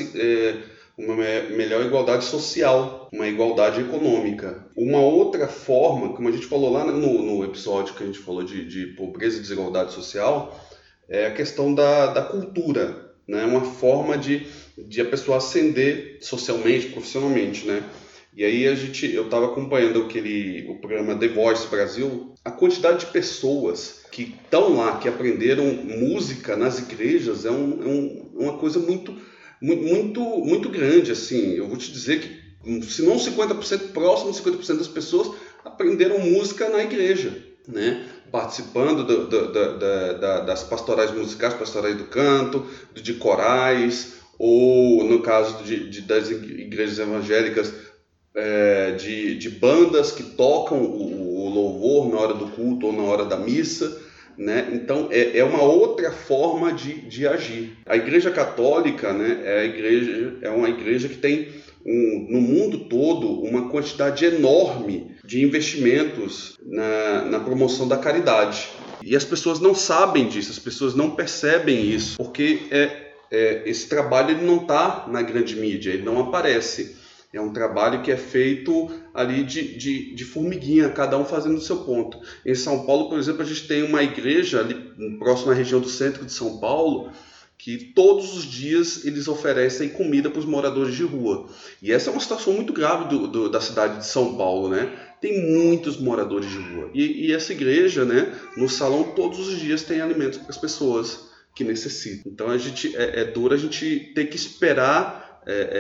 social, uma igualdade econômica. Uma outra forma, como a gente falou lá no episódio que a gente falou de pobreza e desigualdade social, é a questão da cultura, né? Uma forma de a pessoa ascender socialmente, profissionalmente, né? E aí eu estava acompanhando o programa The Voice Brasil, a quantidade de pessoas que estão lá, que aprenderam música nas igrejas, é uma coisa muito grande, assim. Eu vou te dizer que, se não 50%, próximo de 50% das pessoas aprenderam música na igreja, né? Participando das pastorais musicais, pastorais do canto, de corais, ou no caso das igrejas evangélicas, de bandas que tocam o louvor na hora do culto ou na hora da missa, né? Então é uma outra forma de agir. A Igreja Católica, né, é uma igreja que tem no mundo todo uma quantidade enorme de investimentos na promoção da caridade. E as pessoas não sabem disso, as pessoas não percebem isso, porque esse trabalho ele não está na grande mídia, ele não aparece. É um trabalho que é feito ali de formiguinha, cada um fazendo o seu ponto. Em São Paulo, por exemplo, a gente tem uma igreja ali próxima à região do centro de São Paulo, que todos os dias eles oferecem comida para os moradores de rua. E essa é uma situação muito grave da cidade de São Paulo, né? Tem muitos moradores de rua. E essa igreja, né, no salão, todos os dias tem alimentos para as pessoas que necessitam. Então é duro a gente ter que esperar,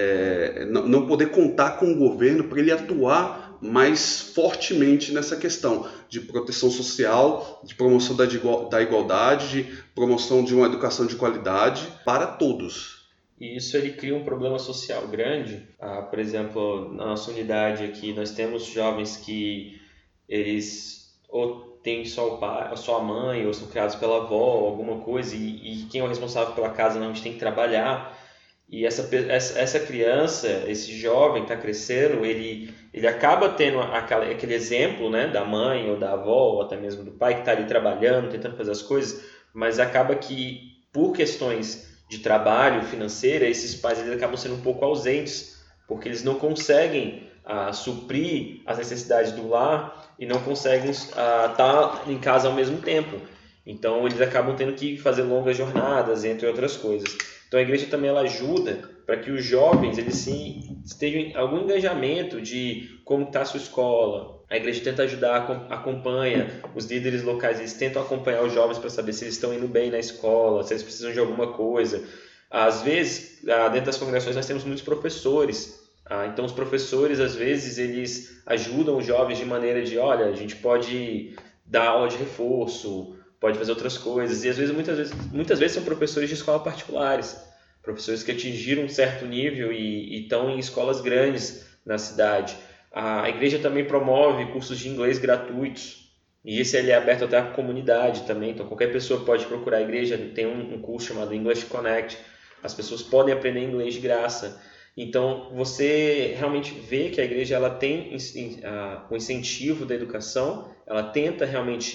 não poder contar com o governo para ele atuar mais fortemente nessa questão de proteção social, de promoção da igualdade, de promoção de uma educação de qualidade para todos. E isso ele cria um problema social grande. Por exemplo, na nossa unidade aqui, nós temos jovens que eles ou têm só o pai, ou só a mãe, ou são criados pela avó, alguma coisa, e quem é o responsável pela casa não, a gente tem que trabalhar. E essa criança, esse jovem que está crescendo, ele acaba tendo aquele exemplo, né, da mãe ou da avó, ou até mesmo do pai que está ali trabalhando, tentando fazer as coisas, mas acaba que, por questões de trabalho financeira, esses pais eles acabam sendo um pouco ausentes, porque eles não conseguem suprir as necessidades do lar e não conseguem estar em casa ao mesmo tempo. Então, eles acabam tendo que fazer longas jornadas, entre outras coisas. Então a igreja também ela ajuda para que os jovens eles estejam em algum engajamento de como está a sua escola. A igreja tenta ajudar, acompanha, os líderes locais eles tentam acompanhar os jovens para saber se eles estão indo bem na escola, se eles precisam de alguma coisa. Às vezes, dentro das congregações nós temos muitos professores. Então os professores às vezes eles ajudam os jovens de maneira de, olha, a gente pode dar aula de reforço, pode fazer outras coisas, e às vezes, muitas vezes são professores de escola particulares, professores que atingiram um certo nível e estão em escolas grandes na cidade. A igreja também promove cursos de inglês gratuitos, e esse é aberto até à comunidade também, então qualquer pessoa pode procurar a igreja, tem um curso chamado English Connect, as pessoas podem aprender inglês de graça. Então você realmente vê que a igreja ela tem o incentivo da educação, ela tenta realmente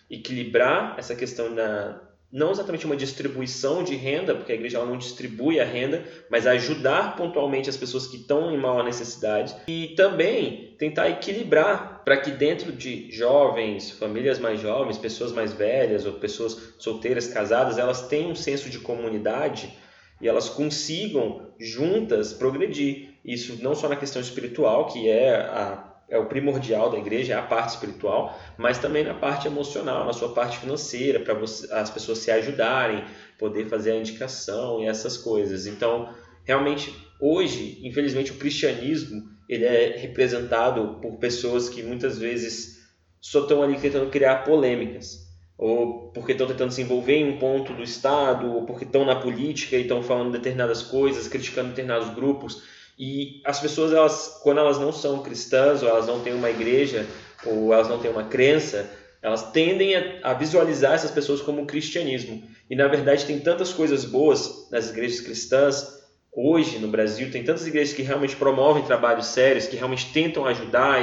equilibrar essa questão não exatamente uma distribuição de renda, porque a igreja ela não distribui a renda, mas ajudar pontualmente as pessoas que estão em maior necessidade e também tentar equilibrar para que dentro de jovens, famílias mais jovens, pessoas mais velhas ou pessoas solteiras, casadas, elas tenham um senso de comunidade e elas consigam juntas progredir. Isso não só na questão espiritual, que é o primordial da igreja, é a parte espiritual, mas também na parte emocional, na sua parte financeira, para as pessoas se ajudarem, poder fazer a indicação e essas coisas. Então, realmente, hoje, infelizmente, o cristianismo ele é representado por pessoas que muitas vezes só estão ali tentando criar polêmicas, ou porque estão tentando se envolver em um ponto do Estado, ou porque estão na política e estão falando determinadas coisas, criticando determinados grupos. E as pessoas, quando elas não são cristãs, ou elas não têm uma igreja, ou elas não têm uma crença, elas tendem a visualizar essas pessoas como o cristianismo. E na verdade tem tantas coisas boas nas igrejas cristãs, hoje no Brasil, tem tantas igrejas que realmente promovem trabalhos sérios, que realmente tentam ajudar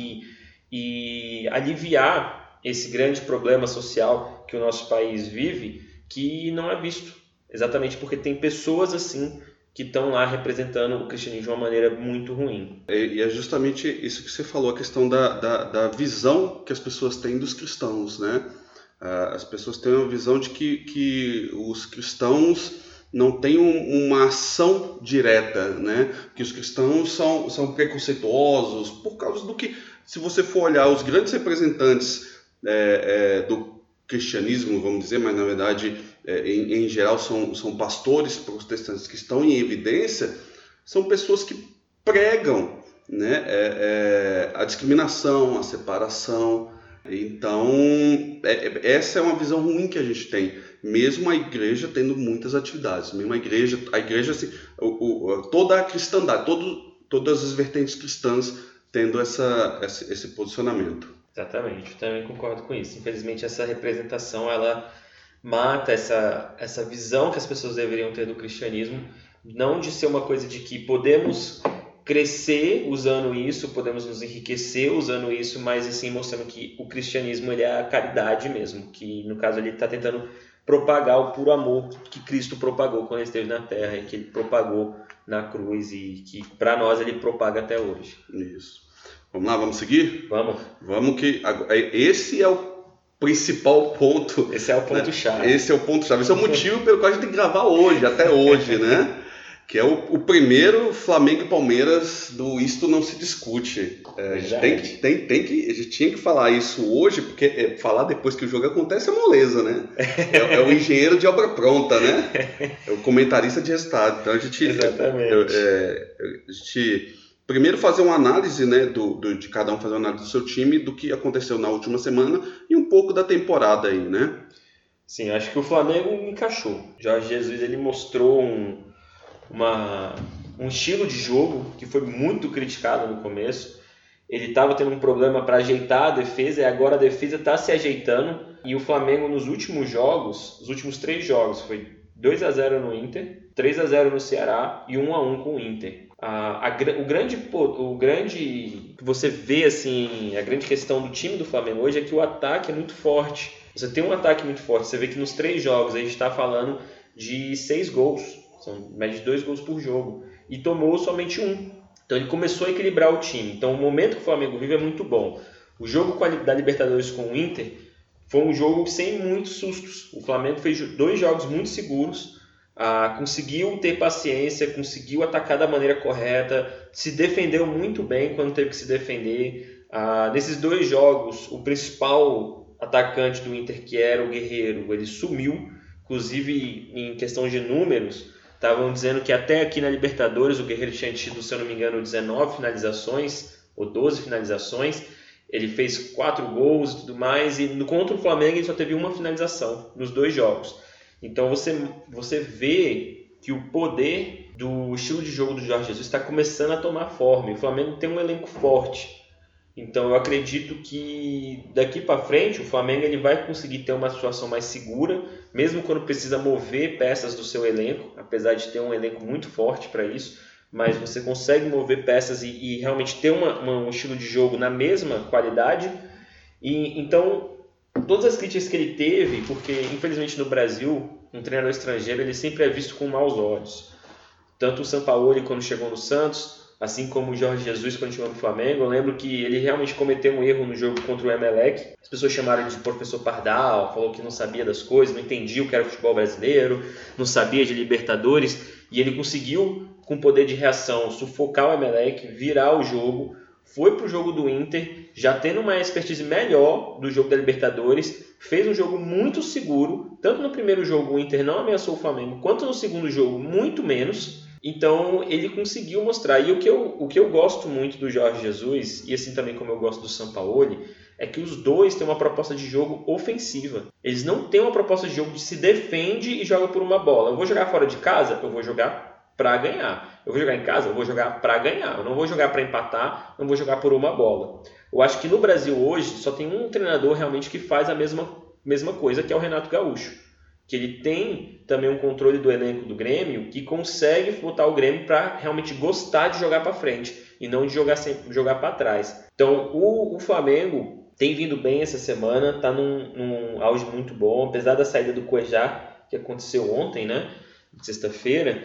e aliviar esse grande problema social que o nosso país vive, que não é visto. Exatamente porque tem pessoas assim que estão lá representando o cristianismo de uma maneira muito ruim. E é justamente isso que você falou, a questão da visão que as pessoas têm dos cristãos, né? As pessoas têm uma visão de que os cristãos não têm uma ação direta, né? Que os cristãos são preconceituosos por causa do que, se você for olhar os grandes representantes do cristianismo, vamos dizer, mas na verdade em geral são pastores protestantes que estão em evidência, são pessoas que pregam, né, a discriminação, a separação. Então essa é uma visão ruim que a gente tem, mesmo a igreja tendo muitas atividades, mesmo a igreja assim, toda a cristandade, todas as vertentes cristãs tendo esse posicionamento. Exatamente, eu também concordo com isso. Infelizmente essa representação ela mata essa visão que as pessoas deveriam ter do cristianismo, não de ser uma coisa de que podemos crescer usando isso, podemos nos enriquecer usando isso, mas assim mostrando que o cristianismo ele é a caridade mesmo, que no caso ele está tentando propagar o puro amor que Cristo propagou quando ele esteve na Terra e que ele propagou na cruz e que para nós ele propaga até hoje. Isso. Vamos lá, vamos seguir? Vamos que esse é o principal ponto. Esse é o ponto-chave. Esse é o ponto-chave. Esse é o motivo pelo qual a gente tem que gravar hoje, até hoje, né? Que é o primeiro Flamengo e Palmeiras do Isto Não Se Discute. A gente a gente tinha que falar isso hoje, porque falar depois que o jogo acontece é moleza, né? É o engenheiro de obra pronta, né? É o comentarista de resultado. Então a gente... Exatamente. A gente... Primeiro fazer uma análise, né, de cada um fazer uma análise do seu time, do que aconteceu na última semana e um pouco da temporada aí, né? Sim, acho que o Flamengo encaixou. Jorge Jesus ele mostrou um estilo de jogo que foi muito criticado no começo. Ele estava tendo um problema para ajeitar a defesa e agora a defesa está se ajeitando. E o Flamengo nos últimos jogos, os últimos 3 jogos, foi 2-0 no Inter, 3-0 no Ceará e 1-1 com o Inter. O grande que você vê assim, a grande questão do time do Flamengo hoje é que o ataque é muito forte. Você tem um ataque muito forte. Você vê que nos 3 jogos a gente está falando de 6 gols, são média de 2 gols por jogo, e tomou somente 1. Então ele começou a equilibrar o time. Então o momento que o Flamengo vive é muito bom. O jogo da Libertadores com o Inter foi um jogo sem muitos sustos. O Flamengo fez 2 jogos muito seguros. Conseguiu ter paciência, conseguiu atacar da maneira correta, se defendeu muito bem quando teve que se defender. Nesses 2 jogos, o principal atacante do Inter, que era o Guerreiro, ele sumiu. Inclusive, em questão de números, estavam dizendo que até aqui na Libertadores o Guerreiro tinha tido, se eu não me engano, 19 finalizações ou 12 finalizações. Ele fez 4 gols e tudo mais, e contra o Flamengo ele só teve 1 finalização nos 2 jogos. Então você vê que o poder do estilo de jogo do Jorge Jesus está começando a tomar forma. E o Flamengo tem um elenco forte. Então eu acredito que daqui para frente o Flamengo ele vai conseguir ter uma situação mais segura, mesmo quando precisa mover peças do seu elenco, apesar de ter um elenco muito forte para isso. Mas você consegue mover peças e realmente ter um estilo de jogo na mesma qualidade. E então todas as críticas que ele teve, porque infelizmente no Brasil, um treinador estrangeiro ele sempre é visto com maus olhos. Tanto o Sampaoli quando chegou no Santos, assim como o Jorge Jesus quando chegou no Flamengo. Eu lembro que ele realmente cometeu um erro no jogo contra o Emelec. As pessoas chamaram ele de professor Pardal, falou que não sabia das coisas, não entendia o que era o futebol brasileiro, não sabia de Libertadores. E ele conseguiu, com poder de reação, sufocar o Emelec, virar o jogo. Foi pro jogo do Inter, já tendo uma expertise melhor do jogo da Libertadores, fez um jogo muito seguro. Tanto no primeiro jogo o Inter não ameaçou o Flamengo, quanto no segundo jogo muito menos. Então ele conseguiu mostrar. E o que eu gosto muito do Jorge Jesus, e assim também como eu gosto do Sampaoli, é que os dois têm uma proposta de jogo ofensiva. Eles não têm uma proposta de jogo de se defende e joga por uma bola. Eu vou jogar fora de casa? Eu vou jogar para ganhar. Eu vou jogar em casa? Eu vou jogar para ganhar. Eu não vou jogar para empatar, não vou jogar por uma bola. Eu acho que no Brasil hoje só tem um treinador realmente que faz a mesma coisa, que é o Renato Gaúcho. Que ele tem também um controle do elenco do Grêmio que consegue botar o Grêmio para realmente gostar de jogar para frente e não de jogar para trás. Então o Flamengo tem vindo bem essa semana, está num auge muito bom, apesar da saída do Cuejá, que aconteceu ontem, né, sexta-feira.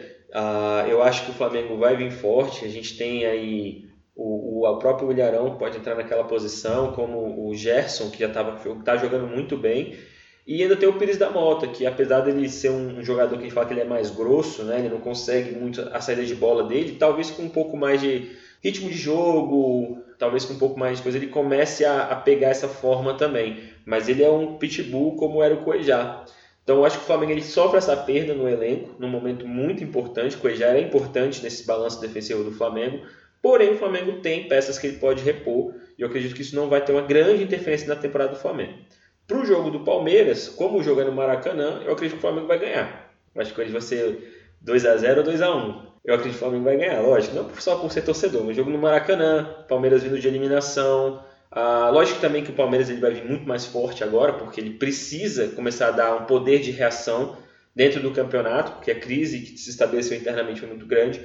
Eu acho que o Flamengo vai vir forte. A gente tem aí o próprio Ilharão pode entrar naquela posição, como o Gerson, que já está jogando muito bem. E ainda tem o Pires da Mota, que apesar dele ser um jogador que a gente fala que ele é mais grosso, né, ele não consegue muito a saída de bola dele, talvez com um pouco mais de ritmo de jogo, talvez com um pouco mais de coisa, ele comece a pegar essa forma também. Mas ele é um pitbull como era o Cuejá. Então eu acho que o Flamengo ele sofre essa perda no elenco, num momento muito importante. O Cuejá era importante nesse balanço defensivo do Flamengo, porém o Flamengo tem peças que ele pode repor, e eu acredito que isso não vai ter uma grande interferência na temporada do Flamengo. Para o jogo do Palmeiras, como o jogo é no Maracanã, eu acredito que o Flamengo vai ganhar. Eu acho que hoje vai ser 2-0 ou 2-1. Eu acredito que o Flamengo vai ganhar, lógico, não só por ser torcedor, mas jogo no Maracanã, Palmeiras vindo de eliminação. Lógico também que o Palmeiras ele vai vir muito mais forte agora, porque ele precisa começar a dar um poder de reação dentro do campeonato, porque a crise que se estabeleceu internamente foi muito grande.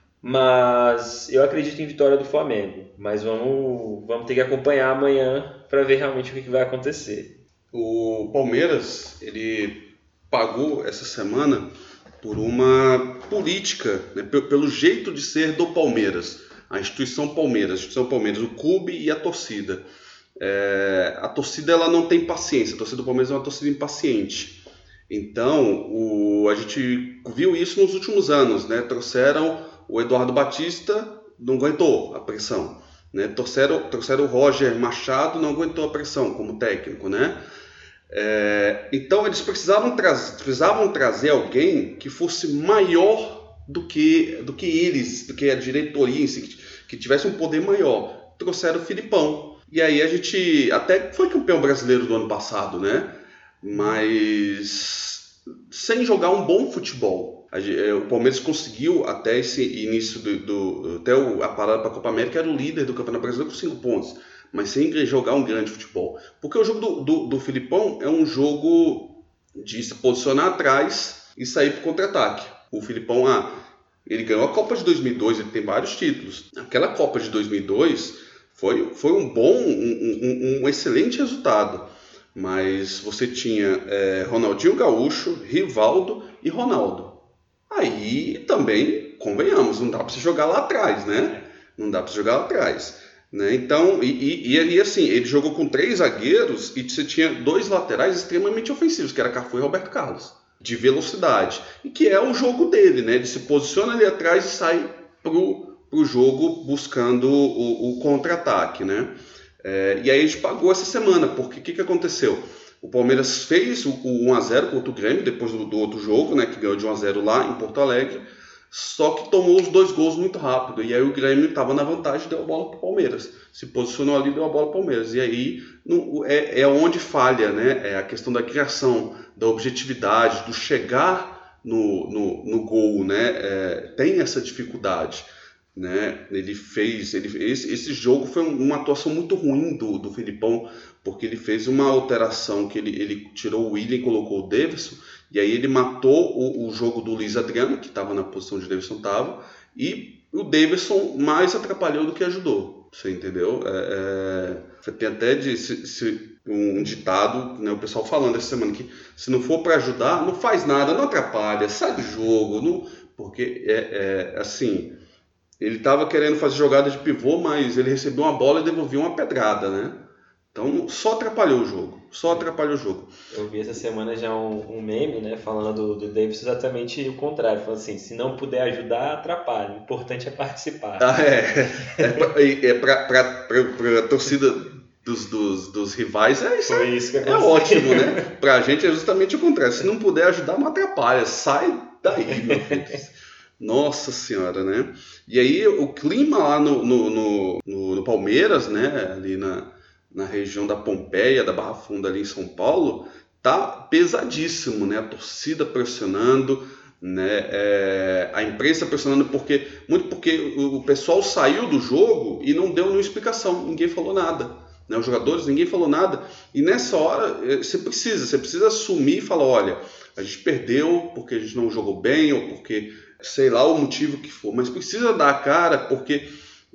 Mas eu acredito em vitória do Flamengo. Mas vamos ter que acompanhar amanhã para ver realmente o que vai acontecer. O Palmeiras, ele pagou essa semana por uma política, né, pelo jeito de ser do Palmeiras, a instituição Palmeiras, o clube e a torcida. A torcida ela não tem paciência, a torcida do Palmeiras é uma torcida impaciente. Então, a gente viu isso nos últimos anos, né? Trouxeram o Eduardo Batista, não aguentou a pressão. Né? Trouxeram o Roger Machado, não aguentou a pressão como técnico, né? Então eles precisavam trazer alguém que fosse maior do que eles, do que a diretoria em si, que tivesse um poder maior. Trouxeram o Filipão. E aí a gente até foi campeão brasileiro do ano passado, né? Mas sem jogar um bom futebol. O Palmeiras conseguiu até esse início até a parada para a Copa América, era o líder do Campeonato Brasileiro com 5 pontos. Mas sem jogar um grande futebol. Porque o jogo do Filipão é um jogo de se posicionar atrás e sair para o contra-ataque. O Filipão, ele ganhou a Copa de 2002, ele tem vários títulos. Aquela Copa de 2002 foi um excelente resultado. Mas você tinha Ronaldinho Gaúcho, Rivaldo e Ronaldo. Aí também, convenhamos, não dá para você jogar lá atrás, né? Não dá para você jogar lá atrás. Né? Então, e assim, ele jogou com 3 zagueiros e você tinha 2 laterais extremamente ofensivos, que era Cafu e Roberto Carlos, de velocidade. E que é o jogo dele, né? Ele se posiciona ali atrás e sai pro jogo buscando o contra-ataque, né? E aí a gente pagou essa semana, porque o que aconteceu? O Palmeiras fez o 1-0 contra o Grêmio, depois do outro jogo, né? Que ganhou de 1-0 lá em Porto Alegre. Só que tomou os 2 gols muito rápido. E aí o Grêmio estava na vantagem e deu a bola para o Palmeiras. Se posicionou ali e deu a bola para o Palmeiras. E aí é onde falha, né? É a questão da criação, da objetividade, do chegar no gol, né? Tem essa dificuldade. Né? Esse jogo foi uma atuação muito ruim do Filipão, porque ele fez uma alteração que ele tirou o Willian e colocou o Davidson, e aí ele matou o jogo do Luiz Adriano, que estava na posição de Davidson estava, e o Davidson mais atrapalhou do que ajudou, você entendeu? Tem até um ditado, né, o pessoal falando essa semana, que se não for para ajudar, não faz nada, não atrapalha, sai do jogo, não, porque assim, ele estava querendo fazer jogada de pivô, mas ele recebeu uma bola e devolveu uma pedrada, né? Então só atrapalhou o jogo. Eu vi essa semana já um meme, né, falando do Davis exatamente o contrário, falando assim, se não puder ajudar, atrapalha, o importante é participar. Para a torcida dos rivais Foi isso que é ótimo, né? Pra gente é justamente o contrário, se não puder ajudar, não atrapalha, sai daí, meu filho. Nossa senhora, né? E aí o clima lá no Palmeiras, né, ali na região da Pompeia, da Barra Funda ali em São Paulo, tá pesadíssimo, né? A torcida pressionando, né? A imprensa pressionando porque o pessoal saiu do jogo e não deu nenhuma explicação, ninguém falou nada, né? Os jogadores, ninguém falou nada, e nessa hora você precisa assumir e falar, olha, a gente perdeu porque a gente não jogou bem ou porque sei lá o motivo que for, mas precisa dar a cara porque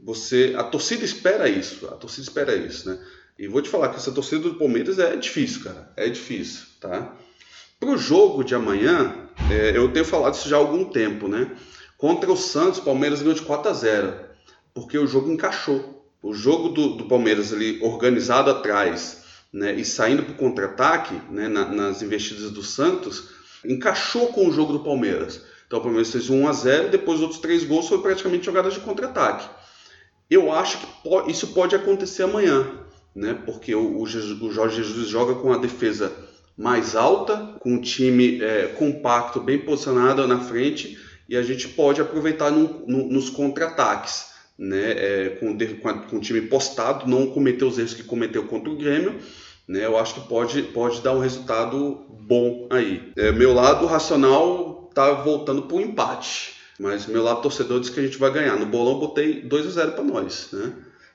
a torcida espera isso, né? E vou te falar que essa torcida do Palmeiras é difícil, cara. É difícil, tá? Pro jogo de amanhã, eu tenho falado isso já há algum tempo, né? Contra o Santos, o Palmeiras ganhou de 4-0, porque o jogo encaixou. O jogo do Palmeiras ali organizado atrás, né, e saindo pro contra-ataque, né, nas investidas do Santos, encaixou com o jogo do Palmeiras. Então o Palmeiras fez 1-0 e depois os outros 3 gols foi praticamente jogadas de contra-ataque. Eu acho que isso pode acontecer amanhã, né? Porque o Jorge Jesus joga com a defesa mais alta, com um time compacto, bem posicionado na frente, e a gente pode aproveitar nos contra-ataques, né? Com o time postado, não cometer os erros que cometeu contra o Grêmio, né? Eu acho que pode dar um resultado bom aí. Meu lado racional está voltando para o empate, mas meu lado torcedor diz que a gente vai ganhar. No bolão botei 2-0 para nós, né?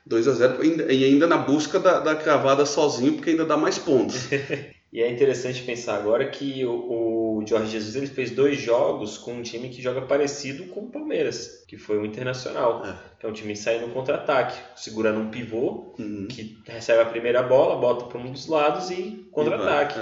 2-0 e ainda na busca da cravada sozinho, porque ainda dá mais pontos. E é interessante pensar agora que o Jorge Jesus ele fez 2 jogos com um time que joga parecido com o Palmeiras, que foi o Internacional, que é um time saindo no contra-ataque, segurando um pivô, que recebe a primeira bola, bota para um dos lados e contra-ataque.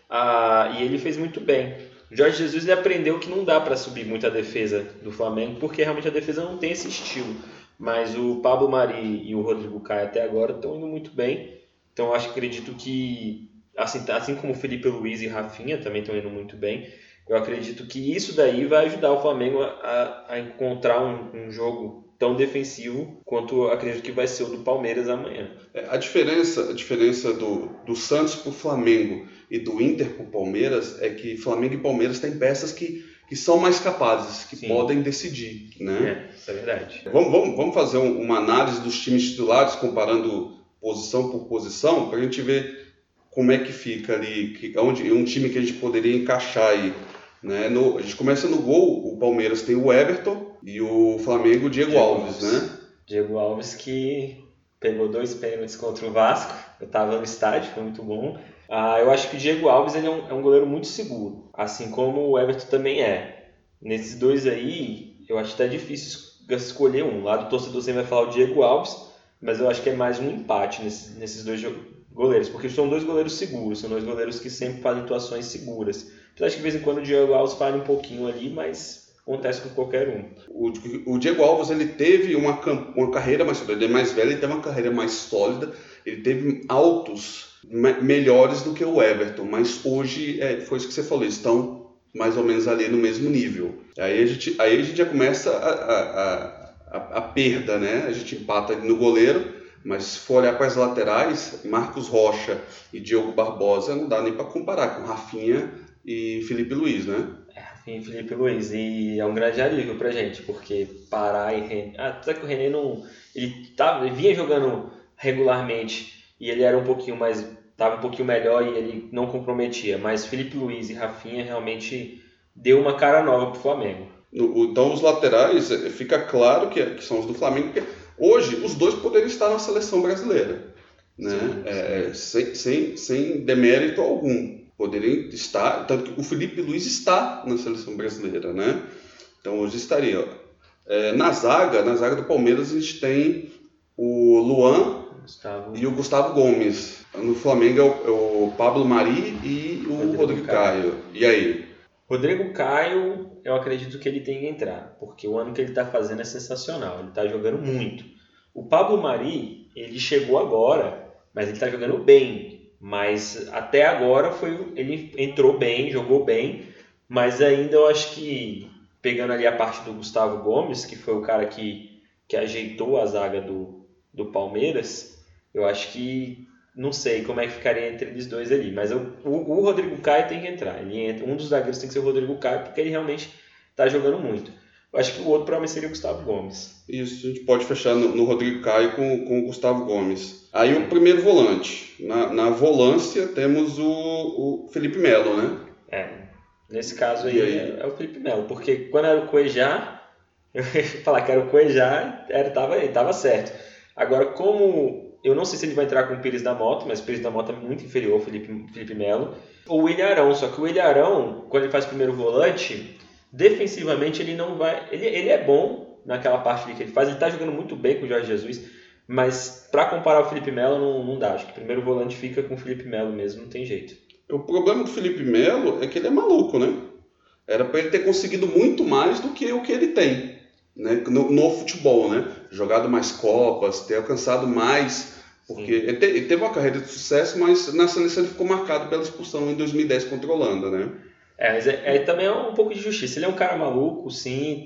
E ele fez muito bem. O Jorge Jesus ele aprendeu que não dá para subir muito a defesa do Flamengo, porque realmente a defesa não tem esse estilo. Mas o Pablo Mari e o Rodrigo Caio até agora estão indo muito bem. Então eu acredito que, assim como o Felipe Luiz e Rafinha também estão indo muito bem, eu acredito que isso daí vai ajudar o Flamengo a encontrar um jogo tão defensivo quanto eu acredito que vai ser o do Palmeiras amanhã. A diferença do Santos para o Flamengo e do Inter para o Palmeiras é que Flamengo e Palmeiras têm peças que são mais capazes, que podem decidir, né? Isso é verdade. Vamos fazer uma análise dos times titulares, comparando posição por posição, para a gente ver como é que fica ali, onde um time que a gente poderia encaixar aí, né? A gente começa no gol, o Palmeiras tem o Everton e o Flamengo o Diego Alves, né? Diego Alves que pegou 2 pênaltis contra o Vasco, eu estava no estádio, foi muito bom. Eu acho que o Diego Alves ele é um goleiro muito seguro, assim como o Everton também é. Nesses 2 aí, eu acho que tá difícil escolher um. Lá do torcedor você vai falar o Diego Alves, mas eu acho que é mais um empate nesses 2 goleiros, porque são 2 goleiros seguros, são 2 goleiros que sempre fazem atuações seguras. Eu acho que de vez em quando o Diego Alves falha um pouquinho ali, mas acontece com qualquer um. O Diego Alves ele teve uma carreira mais sólida, ele é mais velho, ele teve uma carreira mais sólida, ele teve altos melhores do que o Everton, mas hoje foi isso que você falou, eles estão mais ou menos ali no mesmo nível. Aí a gente já começa a perda, né? A gente empata ali no goleiro, mas se for olhar para as laterais, Marcos Rocha e Diogo Barbosa não dá nem para comparar com Rafinha e Felipe Luiz, né? Rafinha e Felipe Luiz, e é um grande alívio pra gente, porque Pará e René... Até que o René não... Ele vinha jogando regularmente e ele era um pouquinho melhor e ele não comprometia, mas Felipe Luiz e Rafinha realmente deu uma cara nova pro Flamengo. Então os laterais, fica claro que são os do Flamengo, porque hoje os 2 poderiam estar na seleção brasileira, né? Sem demérito algum. Poderiam estar, tanto que o Felipe Luiz está na seleção brasileira, né? Então hoje estaria. Na zaga do Palmeiras a gente tem o Luan, E o Gustavo Gomes. No Flamengo é o Pablo Mari e o Rodrigo Caio. E aí? Rodrigo Caio, eu acredito que ele tem que entrar, porque o ano que ele está fazendo é sensacional, ele está jogando muito. O Pablo Mari, ele chegou agora, mas ele está jogando bem, mas até agora ele entrou bem, jogou bem, mas ainda eu acho que, pegando ali a parte do Gustavo Gomes, que foi o cara que ajeitou a zaga do Palmeiras, eu acho que não sei como é que ficaria entre eles dois ali, mas o Rodrigo Caio tem que entrar. Um dos zagueiros tem que ser o Rodrigo Caio, porque ele realmente está jogando muito. Eu acho que o outro provavelmente seria o Gustavo Gomes. Isso, a gente pode fechar no Rodrigo Caio com o Gustavo Gomes. Aí o primeiro volante. Na volância temos o Felipe Melo, né? Nesse caso aí é o Felipe Melo, porque quando era o Cuejá, eu ia falar que era o Cuejá, estava certo. Agora, como... Eu não sei se ele vai entrar com o Pires da Mota, mas o Pires da Mota é muito inferior ao Felipe Melo. Ou o Ilharão, só que o Ilharão, quando ele faz o primeiro volante, defensivamente ele não vai... Ele é bom naquela parte que ele faz, ele está jogando muito bem com o Jorge Jesus, mas para comparar o Felipe Melo não dá. Acho que o primeiro volante fica com o Felipe Melo mesmo, não tem jeito. O problema do Felipe Melo é que ele é maluco, né? Era para ele ter conseguido muito mais do que o que ele tem. Né, no futebol, né? Jogado mais Copas, ter alcançado mais, porque ele teve uma carreira de sucesso, mas na seleção ele ficou marcado pela expulsão em 2010 contra a Holanda, né? Mas também é um pouco de justiça. Ele é um cara maluco, sim,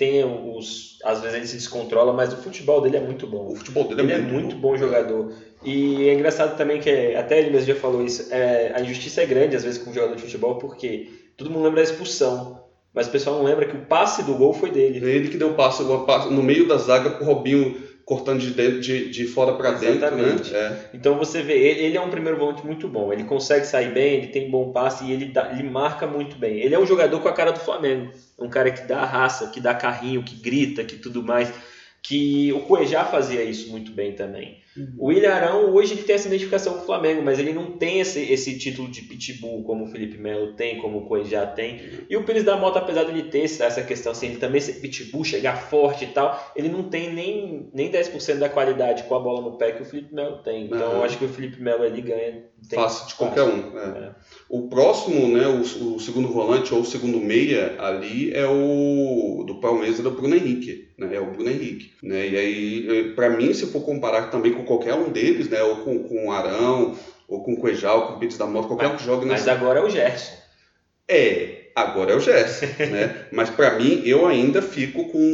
às vezes ele se descontrola, mas o futebol dele é muito bom. O futebol dele é muito bom jogador. E é engraçado também que, até ele mesmo já falou isso, a injustiça é grande às vezes com o jogador de futebol, porque todo mundo lembra da expulsão. Mas o pessoal não lembra que o passe do gol foi dele. Ele que deu o passe no meio da zaga pro Robinho cortando de fora para dentro, né? Então você vê, ele é um primeiro volante muito bom. Ele consegue sair bem, ele tem bom passe e ele marca muito bem. Ele é um jogador com a cara do Flamengo. É um cara que dá raça, que dá carrinho, que grita, que tudo mais. Que o Cuejá fazia isso muito bem também. O Ilharão, hoje, ele tem essa identificação com o Flamengo, mas ele não tem esse título de pitbull como o Felipe Melo tem, como o Cuejá tem. E o Pires da Mota, apesar de ele ter essa questão, assim, ele também ser pitbull, chegar forte e tal, ele não tem nem 10% da qualidade com a bola no pé que o Felipe Melo tem. Então, eu acho que o Felipe Melo, ele ganha. Fácil de qualquer um. O próximo, né, o segundo volante ou o segundo meia ali é o do Palmeiras, é o Bruno Henrique. Né, é o Bruno Henrique. Né, e aí, para mim, se for comparar também com qualquer um deles, né, ou com o Arão, ou com o Cuejá, ou com o Pires da Mota, qualquer um que jogue nessa... Mas agora é o Gerson. Agora é o Gerson. Né? Mas para mim, eu ainda fico com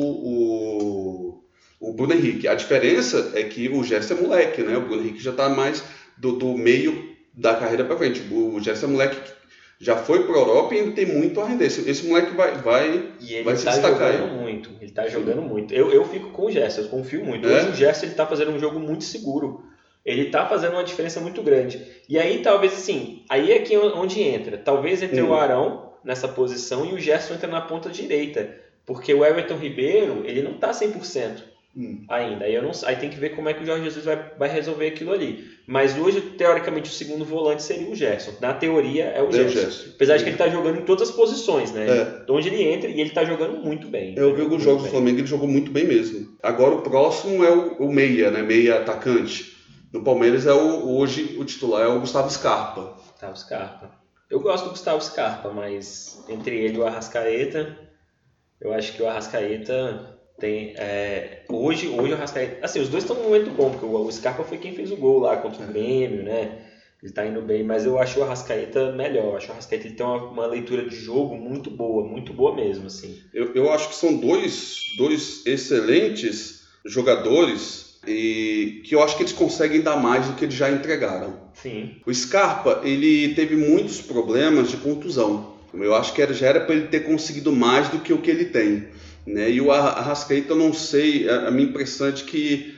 o Bruno Henrique. A diferença é que o Gerson é moleque, né? O Bruno Henrique já está mais do meio da carreira para frente. O Gerson é moleque que já foi para a Europa e ainda tem muito a render. Esse moleque vai se destacar. Ele está jogando muito. Eu fico com o Gerson, eu confio muito. Hoje o Gerson está fazendo um jogo muito seguro. Ele está fazendo uma diferença muito grande. E aí, talvez, assim, aí é aqui onde entra. Talvez entre o Arão nessa posição e o Gerson entra na ponta direita. Porque o Everton Ribeiro, ele não está 100% ainda. Aí tem que ver como é que o Jorge Jesus vai resolver aquilo ali. Mas hoje, teoricamente, o segundo volante seria o Gerson. Na teoria, é o Gerson. Apesar de que ele está jogando em todas as posições, né? Onde ele entra, e ele está jogando muito bem. Eu vi alguns jogos do Flamengo, ele jogou muito bem mesmo. Agora o próximo é o meia, né? Meia atacante. No Palmeiras, hoje o titular é o Gustavo Scarpa. Eu gosto do Gustavo Scarpa, mas entre ele e o Arrascaeta, eu acho que o Arrascaeta tem... Hoje o Arrascaeta... Assim, os dois estão num momento bom, porque o Scarpa foi quem fez o gol lá contra o Grêmio, né? Ele tá indo bem, mas eu acho o Arrascaeta melhor. Eu acho o Arrascaeta ele tem uma leitura de jogo muito boa mesmo, assim. Eu acho que são dois excelentes jogadores e que eu acho que eles conseguem dar mais do que eles já entregaram. Sim. O Scarpa, ele teve muitos problemas de contusão. Eu acho que já era para ele ter conseguido mais do que o que ele tem. Né? E o Arrascaeta, eu não sei, a minha impressão é de que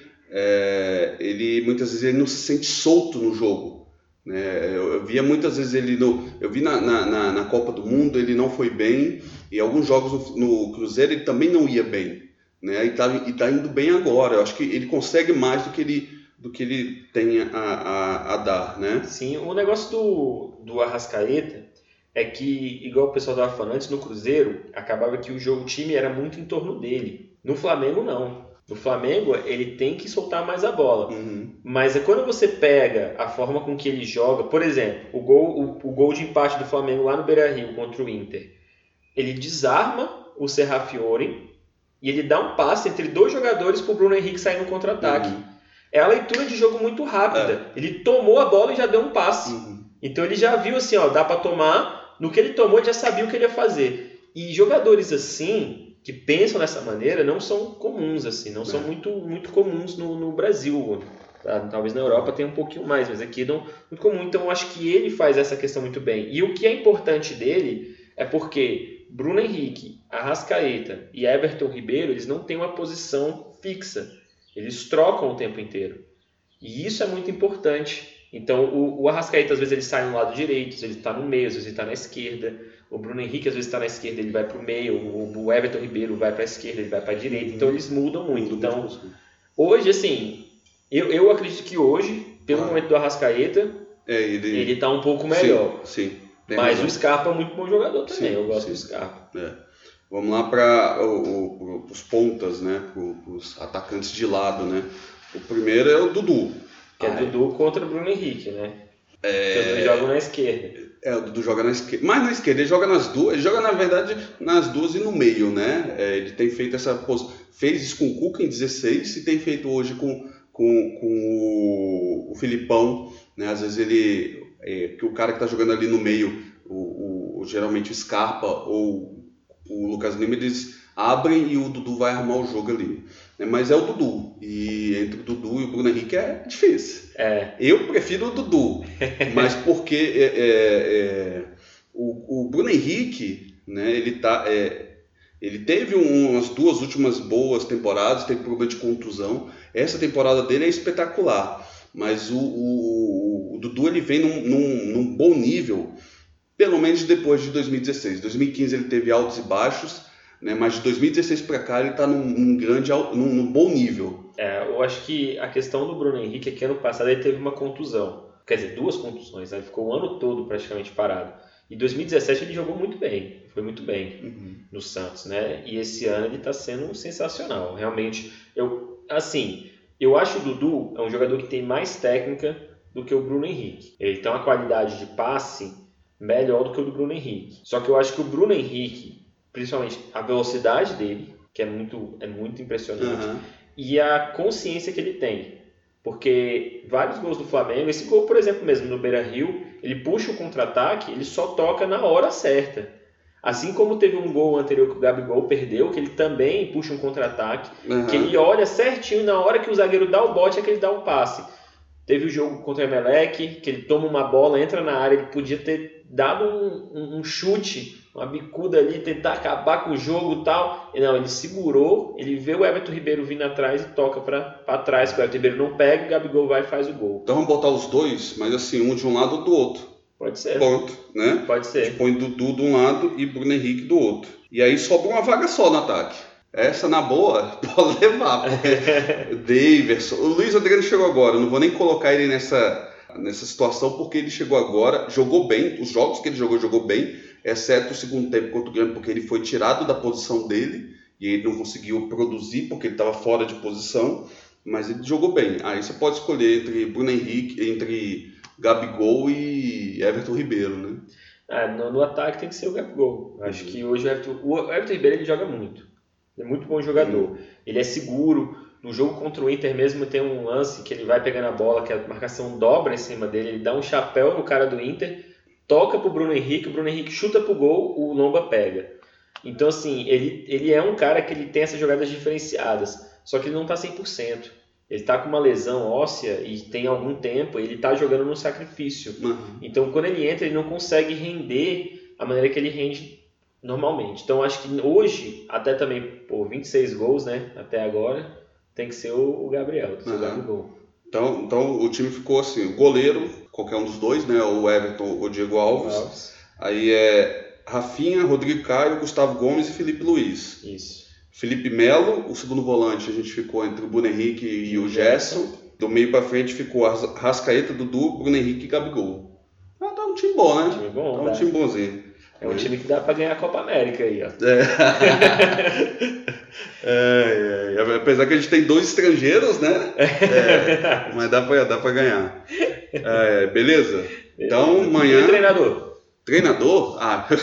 ele muitas vezes ele não se sente solto no jogo. Né? Eu via muitas vezes eu vi na Copa do Mundo, ele não foi bem, e alguns jogos no Cruzeiro ele também não ia bem. Né? E tá indo bem agora. Eu acho que ele consegue mais do que ele tem a dar, né? Sim, o negócio do Arrascaeta é que, igual o pessoal estava falando antes, no Cruzeiro, acabava que o time era muito em torno dele. No Flamengo, não. No Flamengo, ele tem que soltar mais a bola. Uhum. Mas é quando você pega a forma com que ele joga, por exemplo, o gol de empate do Flamengo lá no Beira-Rio contra o Inter, ele desarma o Serrafiore e ele dá um passe entre dois jogadores para o Bruno Henrique sair no contra-ataque. Uhum. É a leitura de jogo muito rápida. Ele tomou a bola e já deu um passe. Uhum. Então ele já viu assim, ó, dá para tomar. No que ele tomou, ele já sabia o que ele ia fazer. E jogadores assim, que pensam dessa maneira, não são comuns, assim, não são muito, muito comuns no Brasil. Talvez na Europa tenha um pouquinho mais, mas aqui não muito comum. Então eu acho que ele faz essa questão muito bem. E o que é importante dele é porque Bruno Henrique, Arrascaeta e Everton Ribeiro, eles não têm uma posição fixa. Eles trocam o tempo inteiro. E isso é muito importante. Então, o Arrascaeta, às vezes, ele sai no lado direito, às vezes ele está no meio, às vezes ele está na esquerda. O Bruno Henrique, às vezes, está na esquerda, ele vai para o meio. O Everton Ribeiro vai para a esquerda, ele vai para a direita. Então, eles mudam muito. Então, hoje, assim, eu acredito que hoje, pelo momento do Arrascaeta, ele está um pouco melhor. Sim. Mas o Scarpa é muito bom jogador também. Eu gosto do Scarpa. Vamos lá para os pontas, né? Para os atacantes de lado, né? O primeiro é o Dudu. Que é Dudu contra o Bruno Henrique, né? Porque os dois jogam na esquerda. O Dudu joga na esquerda. Mas na esquerda, ele joga nas duas. Ele joga, na verdade, nas duas e no meio, né? Ele tem feito essa posição. Fez isso com o Cuca em 16 e tem feito hoje com o Filipão, né? Às vezes ele... que o cara que está jogando ali no meio, geralmente o Scarpa ou o Lucas Lima, eles abrem e o Dudu vai armar o jogo ali. Mas é o Dudu. E entre o Dudu e o Bruno Henrique é difícil. Eu prefiro o Dudu. Mas porque o Bruno Henrique, né, ele teve umas duas últimas boas temporadas, teve problema de contusão. Essa temporada dele é espetacular. Mas o Dudu ele vem num bom nível, pelo menos depois de 2016. 2015 ele teve altos e baixos, né? Mas de 2016 para cá ele está num bom nível. Eu acho que a questão do Bruno Henrique é que ano passado ele teve uma contusão. Quer dizer, 2 contusões, né? Ele ficou o ano todo praticamente parado. E 2017 ele jogou muito bem, foi muito bem no Santos, né? E esse ano ele está sendo sensacional. Realmente, eu acho o Dudu é um jogador que tem mais técnica do que o Bruno Henrique. Ele tem uma qualidade de passe melhor do que o do Bruno Henrique. Só que eu acho que o Bruno Henrique, principalmente a velocidade dele, que é muito impressionante, e a consciência que ele tem. Porque vários gols do Flamengo, esse gol, por exemplo, mesmo no Beira-Rio, ele puxa o contra-ataque, ele só toca na hora certa. Assim como teve um gol anterior que o Gabigol perdeu, que ele também puxa um contra-ataque, que ele olha certinho na hora que o zagueiro dá o bote, é que ele dá o passe. Teve o jogo contra o Emelec, que ele toma uma bola, entra na área, ele podia ter dado um chute, uma bicuda ali, tentar acabar com o jogo e tal. Não, ele segurou, ele vê o Everton Ribeiro vindo atrás e toca para trás, que o Everton Ribeiro não pega, o Gabigol vai e faz o gol. Então vamos botar os dois, mas assim, um de um lado ou do outro. Pode ser. Ponto, né? Pode ser. A gente põe Dudu de um lado e Bruno Henrique do outro. E aí sobra uma vaga só no ataque. Essa, na boa, pode levar, porque Daverson, o Luiz Adriano chegou agora, eu não vou nem colocar ele nessa situação, porque ele chegou agora, jogou bem, os jogos que ele jogou bem, exceto o segundo tempo contra o Grêmio, porque ele foi tirado da posição dele, e ele não conseguiu produzir, porque ele estava fora de posição, mas ele jogou bem. Aí você pode escolher entre Bruno Henrique, entre Gabigol e Everton Ribeiro, né? No ataque tem que ser o Gabigol. Acho que hoje o Everton Ribeiro ele joga muito. Ele é muito bom jogador. Ele é seguro. No jogo contra o Inter mesmo tem um lance que ele vai pegando a bola, que a marcação dobra em cima dele, ele dá um chapéu no cara do Inter, toca pro Bruno Henrique, o Bruno Henrique chuta pro gol, o Lomba pega. Então, assim, ele é um cara que ele tem essas jogadas diferenciadas, só que ele não tá 100%. Ele tá com uma lesão óssea e tem algum tempo, ele tá jogando no sacrifício. Então, quando ele entra, ele não consegue render a maneira que ele rende normalmente. Então, acho que hoje, até também, 26 gols, né, até agora, tem que ser o Gabriel, tem que ser o Gabigol. Então, o time ficou assim, o goleiro, qualquer um dos dois, né, o Everton ou o Diego Alves. Aí é Rafinha, Rodrigo Caio, Gustavo Gomes e Felipe Luiz. Isso. Felipe Melo, o segundo volante, a gente ficou entre o Bruno Henrique e o Gerson. Do meio pra frente ficou Arrascaeta, Dudu, Bruno Henrique e Gabigol. Tá um time bom, né? Time bom, tá um time bonzinho. É um time que dá para ganhar a Copa América aí, ó. Apesar que a gente tem 2 estrangeiros, né? Mas dá pra ganhar. Beleza? Então, amanhã... E o treinador? Treinador?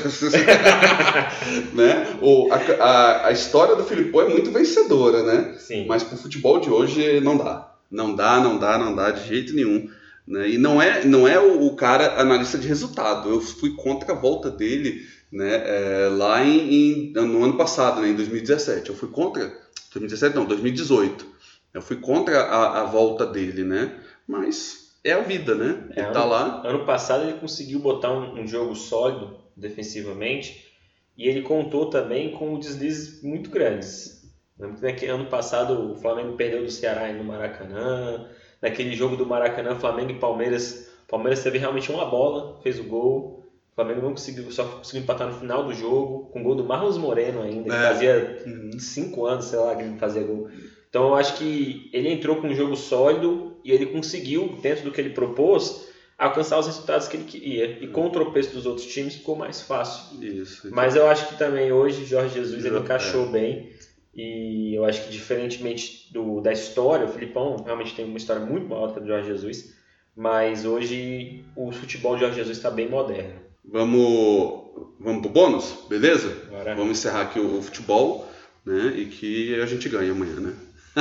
Né? A história do Filipão é muito vencedora, né? Sim. Mas pro futebol de hoje não dá. Não dá de jeito nenhum. Né? E não é o cara analista de resultado. Eu fui contra a volta dele, né, lá no ano passado, né, em 2017. Eu fui contra... 2017 não, 2018. Eu fui contra a volta dele, né? Mas é a vida, né? Ele tá lá. Ano passado ele conseguiu botar um jogo sólido defensivamente e ele contou também com deslizes muito grandes. Lembra que ano passado o Flamengo perdeu do Ceará no Maracanã. Naquele jogo do Maracanã, Flamengo e Palmeiras. O Palmeiras teve realmente uma bola, fez o gol. O Flamengo não conseguiu, só conseguiu empatar no final do jogo, com o gol do Marlos Moreno ainda, que fazia 5 anos, sei lá, que ele não fazia gol. Então eu acho que ele entrou com um jogo sólido e ele conseguiu, dentro do que ele propôs, alcançar os resultados que ele queria. E com o tropeço dos outros times ficou mais fácil. Isso. Mas eu acho que também hoje Jorge Jesus ele encaixou bem. E eu acho que diferentemente da história, o Filipão realmente tem uma história muito maior que a do Jorge Jesus. Mas hoje o futebol de Jorge Jesus está bem moderno. Vamos pro bônus? Beleza? Bora. Vamos encerrar aqui o futebol, né? E que a gente ganha amanhã, né?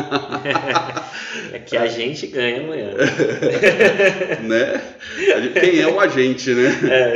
É que a gente ganha amanhã. Né? Quem é o agente, né?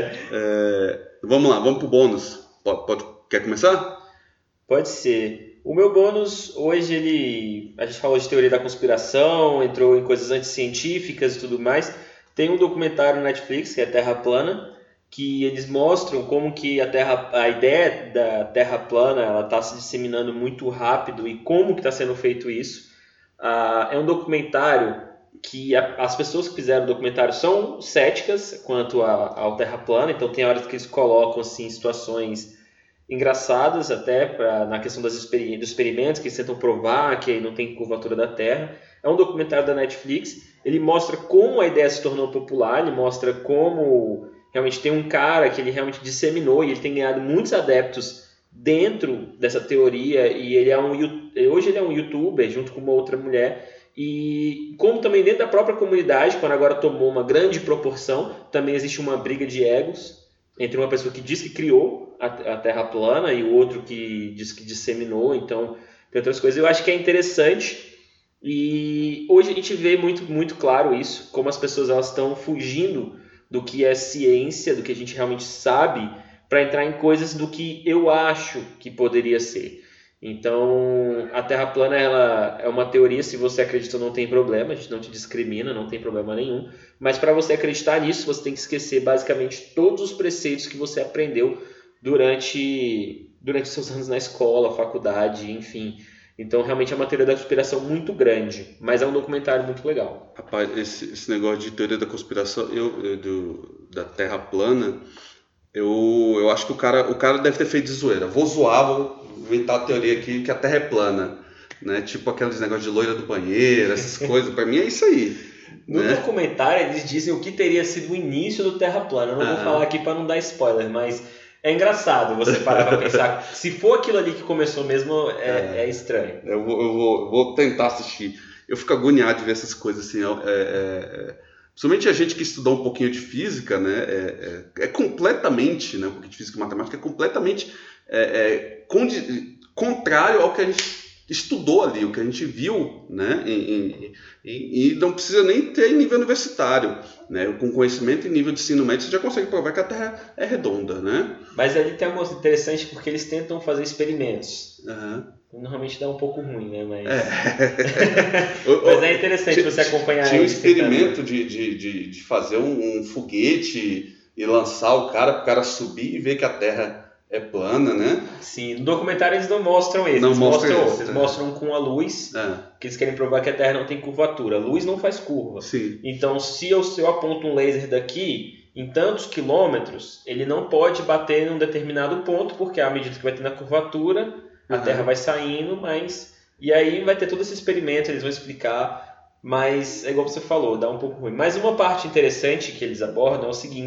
Vamos lá, vamos pro bônus. Quer começar? Pode ser. O meu bônus, hoje a gente falou de teoria da conspiração, entrou em coisas anticientíficas e tudo mais. Tem um documentário na Netflix, que é Terra Plana, que eles mostram como que a ideia da Terra plana ela está se disseminando muito rápido e como que está sendo feito isso. É um documentário que as pessoas que fizeram o documentário são céticas quanto ao Terra plana, então tem horas que eles colocam assim, situações engraçadas até na questão dos experimentos, que eles tentam provar que não tem curvatura da Terra. É um documentário da Netflix, ele mostra como a ideia se tornou popular, ele mostra como... Realmente tem um cara que ele realmente disseminou e ele tem ganhado muitos adeptos dentro dessa teoria e hoje ele é um youtuber junto com uma outra mulher e como também dentro da própria comunidade, quando agora tomou uma grande proporção, também existe uma briga de egos entre uma pessoa que diz que criou a Terra plana e o outro que diz que disseminou, então tem outras coisas. Eu acho que é interessante e hoje a gente vê muito, muito claro isso, como as pessoas elas estão fugindo do que é ciência, do que a gente realmente sabe, para entrar em coisas do que eu acho que poderia ser. Então, a Terra plana ela é uma teoria, se você acredita não tem problema, a gente não te discrimina, não tem problema nenhum, mas para você acreditar nisso, você tem que esquecer basicamente todos os preceitos que você aprendeu durante seus anos na escola, faculdade, enfim. Então, realmente é uma teoria da conspiração muito grande, mas é um documentário muito legal. Rapaz, esse negócio de teoria da conspiração, da Terra plana, eu acho que o cara deve ter feito de zoeira. Vou inventar a teoria aqui que a Terra é plana, né? Tipo aqueles negócios de loira do banheiro, essas coisas. Pra mim é isso aí. No documentário, eles dizem o que teria sido o início do Terra plana. Eu não vou falar aqui para não dar spoiler, mas... É engraçado você parar pra pensar. Se for aquilo ali que começou mesmo, é estranho. Eu vou tentar assistir. Eu fico agoniado de ver essas coisas assim. Principalmente a gente que estudou um pouquinho de física, né? É completamente, né? Um pouquinho de física e matemática é completamente contrário ao que a gente estudou ali, o que a gente viu, né? E não precisa nem ter em nível universitário, né? Com conhecimento em nível de ensino médio você já consegue provar que a Terra é redonda, né? Mas ali tem uma coisa interessante porque eles tentam fazer experimentos. Uhum. Normalmente dá um pouco ruim, né? Mas é interessante você acompanhar. Tinha um experimento de fazer um foguete e lançar o cara para o cara subir e ver que a Terra é plana, né? Sim, no documentário eles não mostram esse, eles mostram outro. Eles mostram com a luz, que eles querem provar que a Terra não tem curvatura. A luz não faz curva. Sim. Então, se eu aponto um laser daqui, em tantos quilômetros, ele não pode bater num determinado ponto, porque à medida que vai ter na curvatura, a Terra vai saindo, e aí vai ter todo esse experimento, eles vão explicar, mas é igual você falou, dá um pouco ruim. Mas uma parte interessante que eles abordam é o seguinte...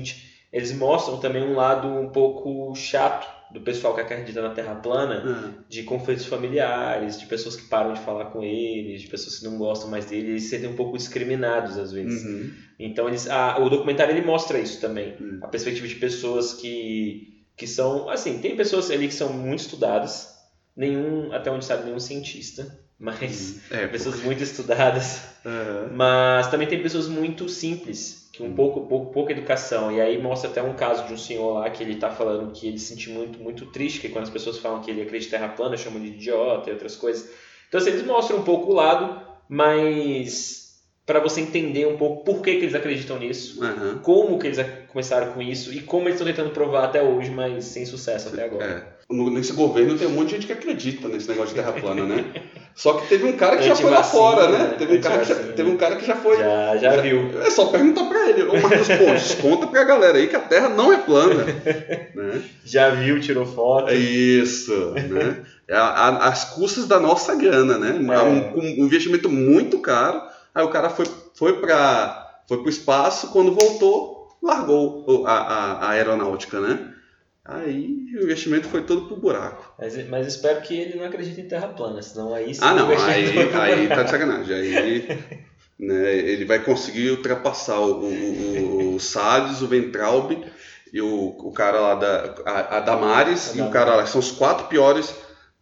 eles mostram também um lado um pouco chato do pessoal que acredita na Terra plana, de conflitos familiares, de pessoas que param de falar com eles, de pessoas que não gostam mais dele, eles se sentem um pouco discriminados às vezes. Então o documentário ele mostra isso também, a perspectiva de pessoas que são, assim, tem pessoas ali que são muito estudadas, até onde sabe, nenhum cientista, mas pessoas muito estudadas, mas também tem pessoas muito simples, que pouca educação, e aí mostra até um caso de um senhor lá que ele tá falando que ele se sente muito triste, que quando as pessoas falam que ele acredita em terra plana, chamam de idiota e outras coisas. Então assim, eles mostram um pouco o lado, mas para você entender um pouco por que eles acreditam nisso, como que eles começaram com isso e como eles estão tentando provar até hoje, mas sem sucesso até agora. Nesse governo tem um monte de gente que acredita nesse negócio de terra plana, né? Só que teve um cara que já foi lá fora, né? Teve um cara que já foi. Já viu. É só perguntar pra ele. Ô Marcos Pontes, conta pra galera aí que a Terra não é plana. Né? Já viu, tirou foto. É isso, né? As custas da nossa grana, né? Um investimento muito caro. Aí o cara foi pro espaço, quando voltou, largou a aeronáutica, né? Aí o investimento foi todo pro buraco. Mas espero que ele não acredite em terra plana, senão aí sim. Não, aí tá de sacanagem. Aí, né, ele vai conseguir ultrapassar o Salles, o Weintraub e o cara lá a Damares e o cara lá, que são os 4 piores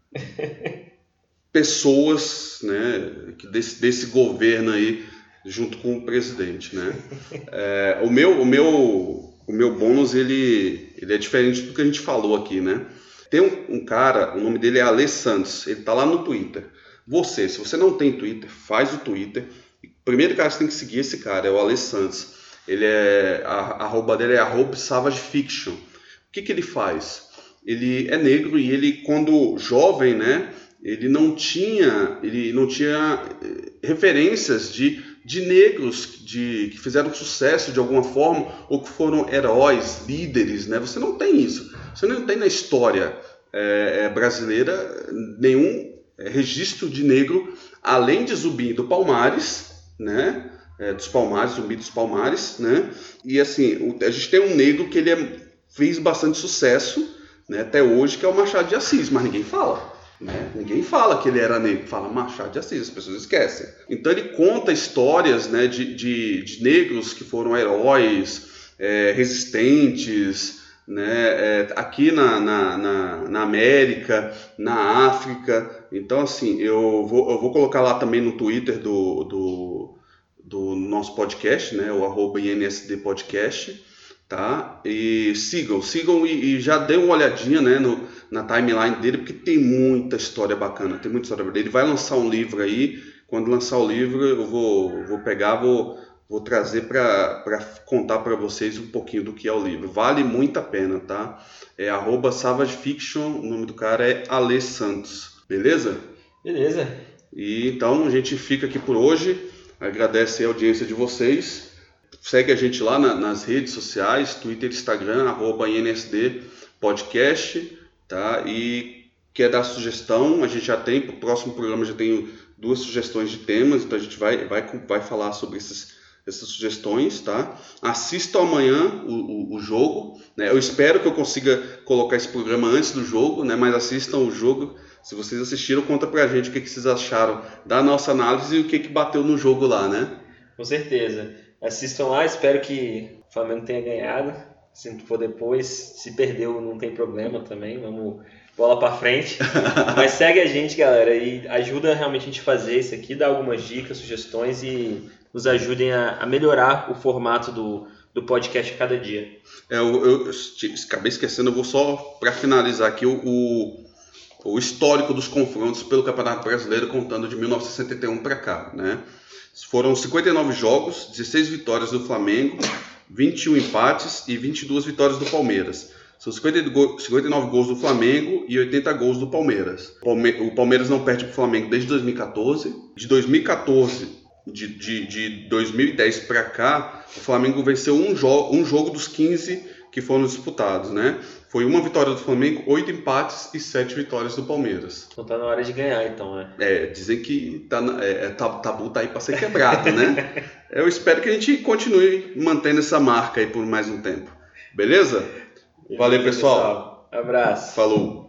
pessoas, né, desse governo aí, junto com o presidente, né? O meu bônus, ele é diferente do que a gente falou aqui, né? Tem um cara, o nome dele é Ale Santos, ele tá lá no Twitter. Se você não tem Twitter, faz o Twitter. O primeiro cara que você tem que seguir esse cara é o Ale Santos. A arroba dele é @savagefiction. O que ele faz? Ele é negro e ele, quando jovem, né? Ele não tinha referências de negros que fizeram sucesso de alguma forma ou que foram heróis, líderes, né? Você não tem isso. Você não tem na história brasileira nenhum registro de negro, além de Zumbi do Palmares, né? Zumbi dos Palmares, né? E assim, a gente tem um negro que fez bastante sucesso, né, até hoje, que é o Machado de Assis, mas ninguém fala. Né? Ninguém fala que ele era negro, fala Machado de Assis, as pessoas esquecem. Então ele conta histórias, né, de negros que foram heróis, resistentes, né, aqui na América, na África. Então assim, eu vou colocar lá também no Twitter do nosso podcast, né, o @INSD Podcast. Tá? E sigam e já dê uma olhadinha, né, na timeline dele, porque tem muita história bacana, tem muita história dele. Ele vai lançar um livro aí, quando lançar o livro eu vou pegar, vou trazer para contar para vocês um pouquinho do que é o livro. Vale muito a pena, tá? É @savagefiction, o nome do cara é Ale Santos, beleza? Beleza. E então a gente fica aqui por hoje, agradece a audiência de vocês. Segue a gente lá nas redes sociais, Twitter, Instagram, @INSD Podcast, tá? E quer dar sugestão, a gente já tem, para o próximo programa já tenho 2 sugestões de temas, então a gente vai falar sobre essas sugestões, tá? Assistam amanhã o jogo, né? Eu espero que eu consiga colocar esse programa antes do jogo, né? Mas assistam o jogo. Se vocês assistiram, conta pra gente o que vocês acharam da nossa análise e o que bateu no jogo lá, né? Com certeza. Assistam lá, espero que o Flamengo tenha ganhado. Se não for depois, se perdeu não tem problema também, vamos bola pra frente. Mas segue a gente, galera, e ajuda realmente a gente a fazer isso aqui, dá algumas dicas, sugestões e nos ajudem a melhorar o formato do podcast a cada dia. Eu acabei esquecendo, eu vou só, para finalizar aqui, o histórico dos confrontos pelo Campeonato Brasileiro, contando de 1971 para cá, né? Foram 59 jogos, 16 vitórias do Flamengo, 21 empates e 22 vitórias do Palmeiras. São 59 gols do Flamengo e 80 gols do Palmeiras. O Palmeiras não perde para o Flamengo desde 2014. De 2010 para cá, o Flamengo venceu um jogo dos 15 que foram disputados, né? Foi uma vitória do Flamengo, 8 empates e 7 vitórias do Palmeiras. Então tá na hora de ganhar, então, né? Dizem que tabu tá aí para ser quebrado, né? Eu espero que a gente continue mantendo essa marca aí por mais um tempo. Beleza? Valeu, pessoal. Abraço. Falou.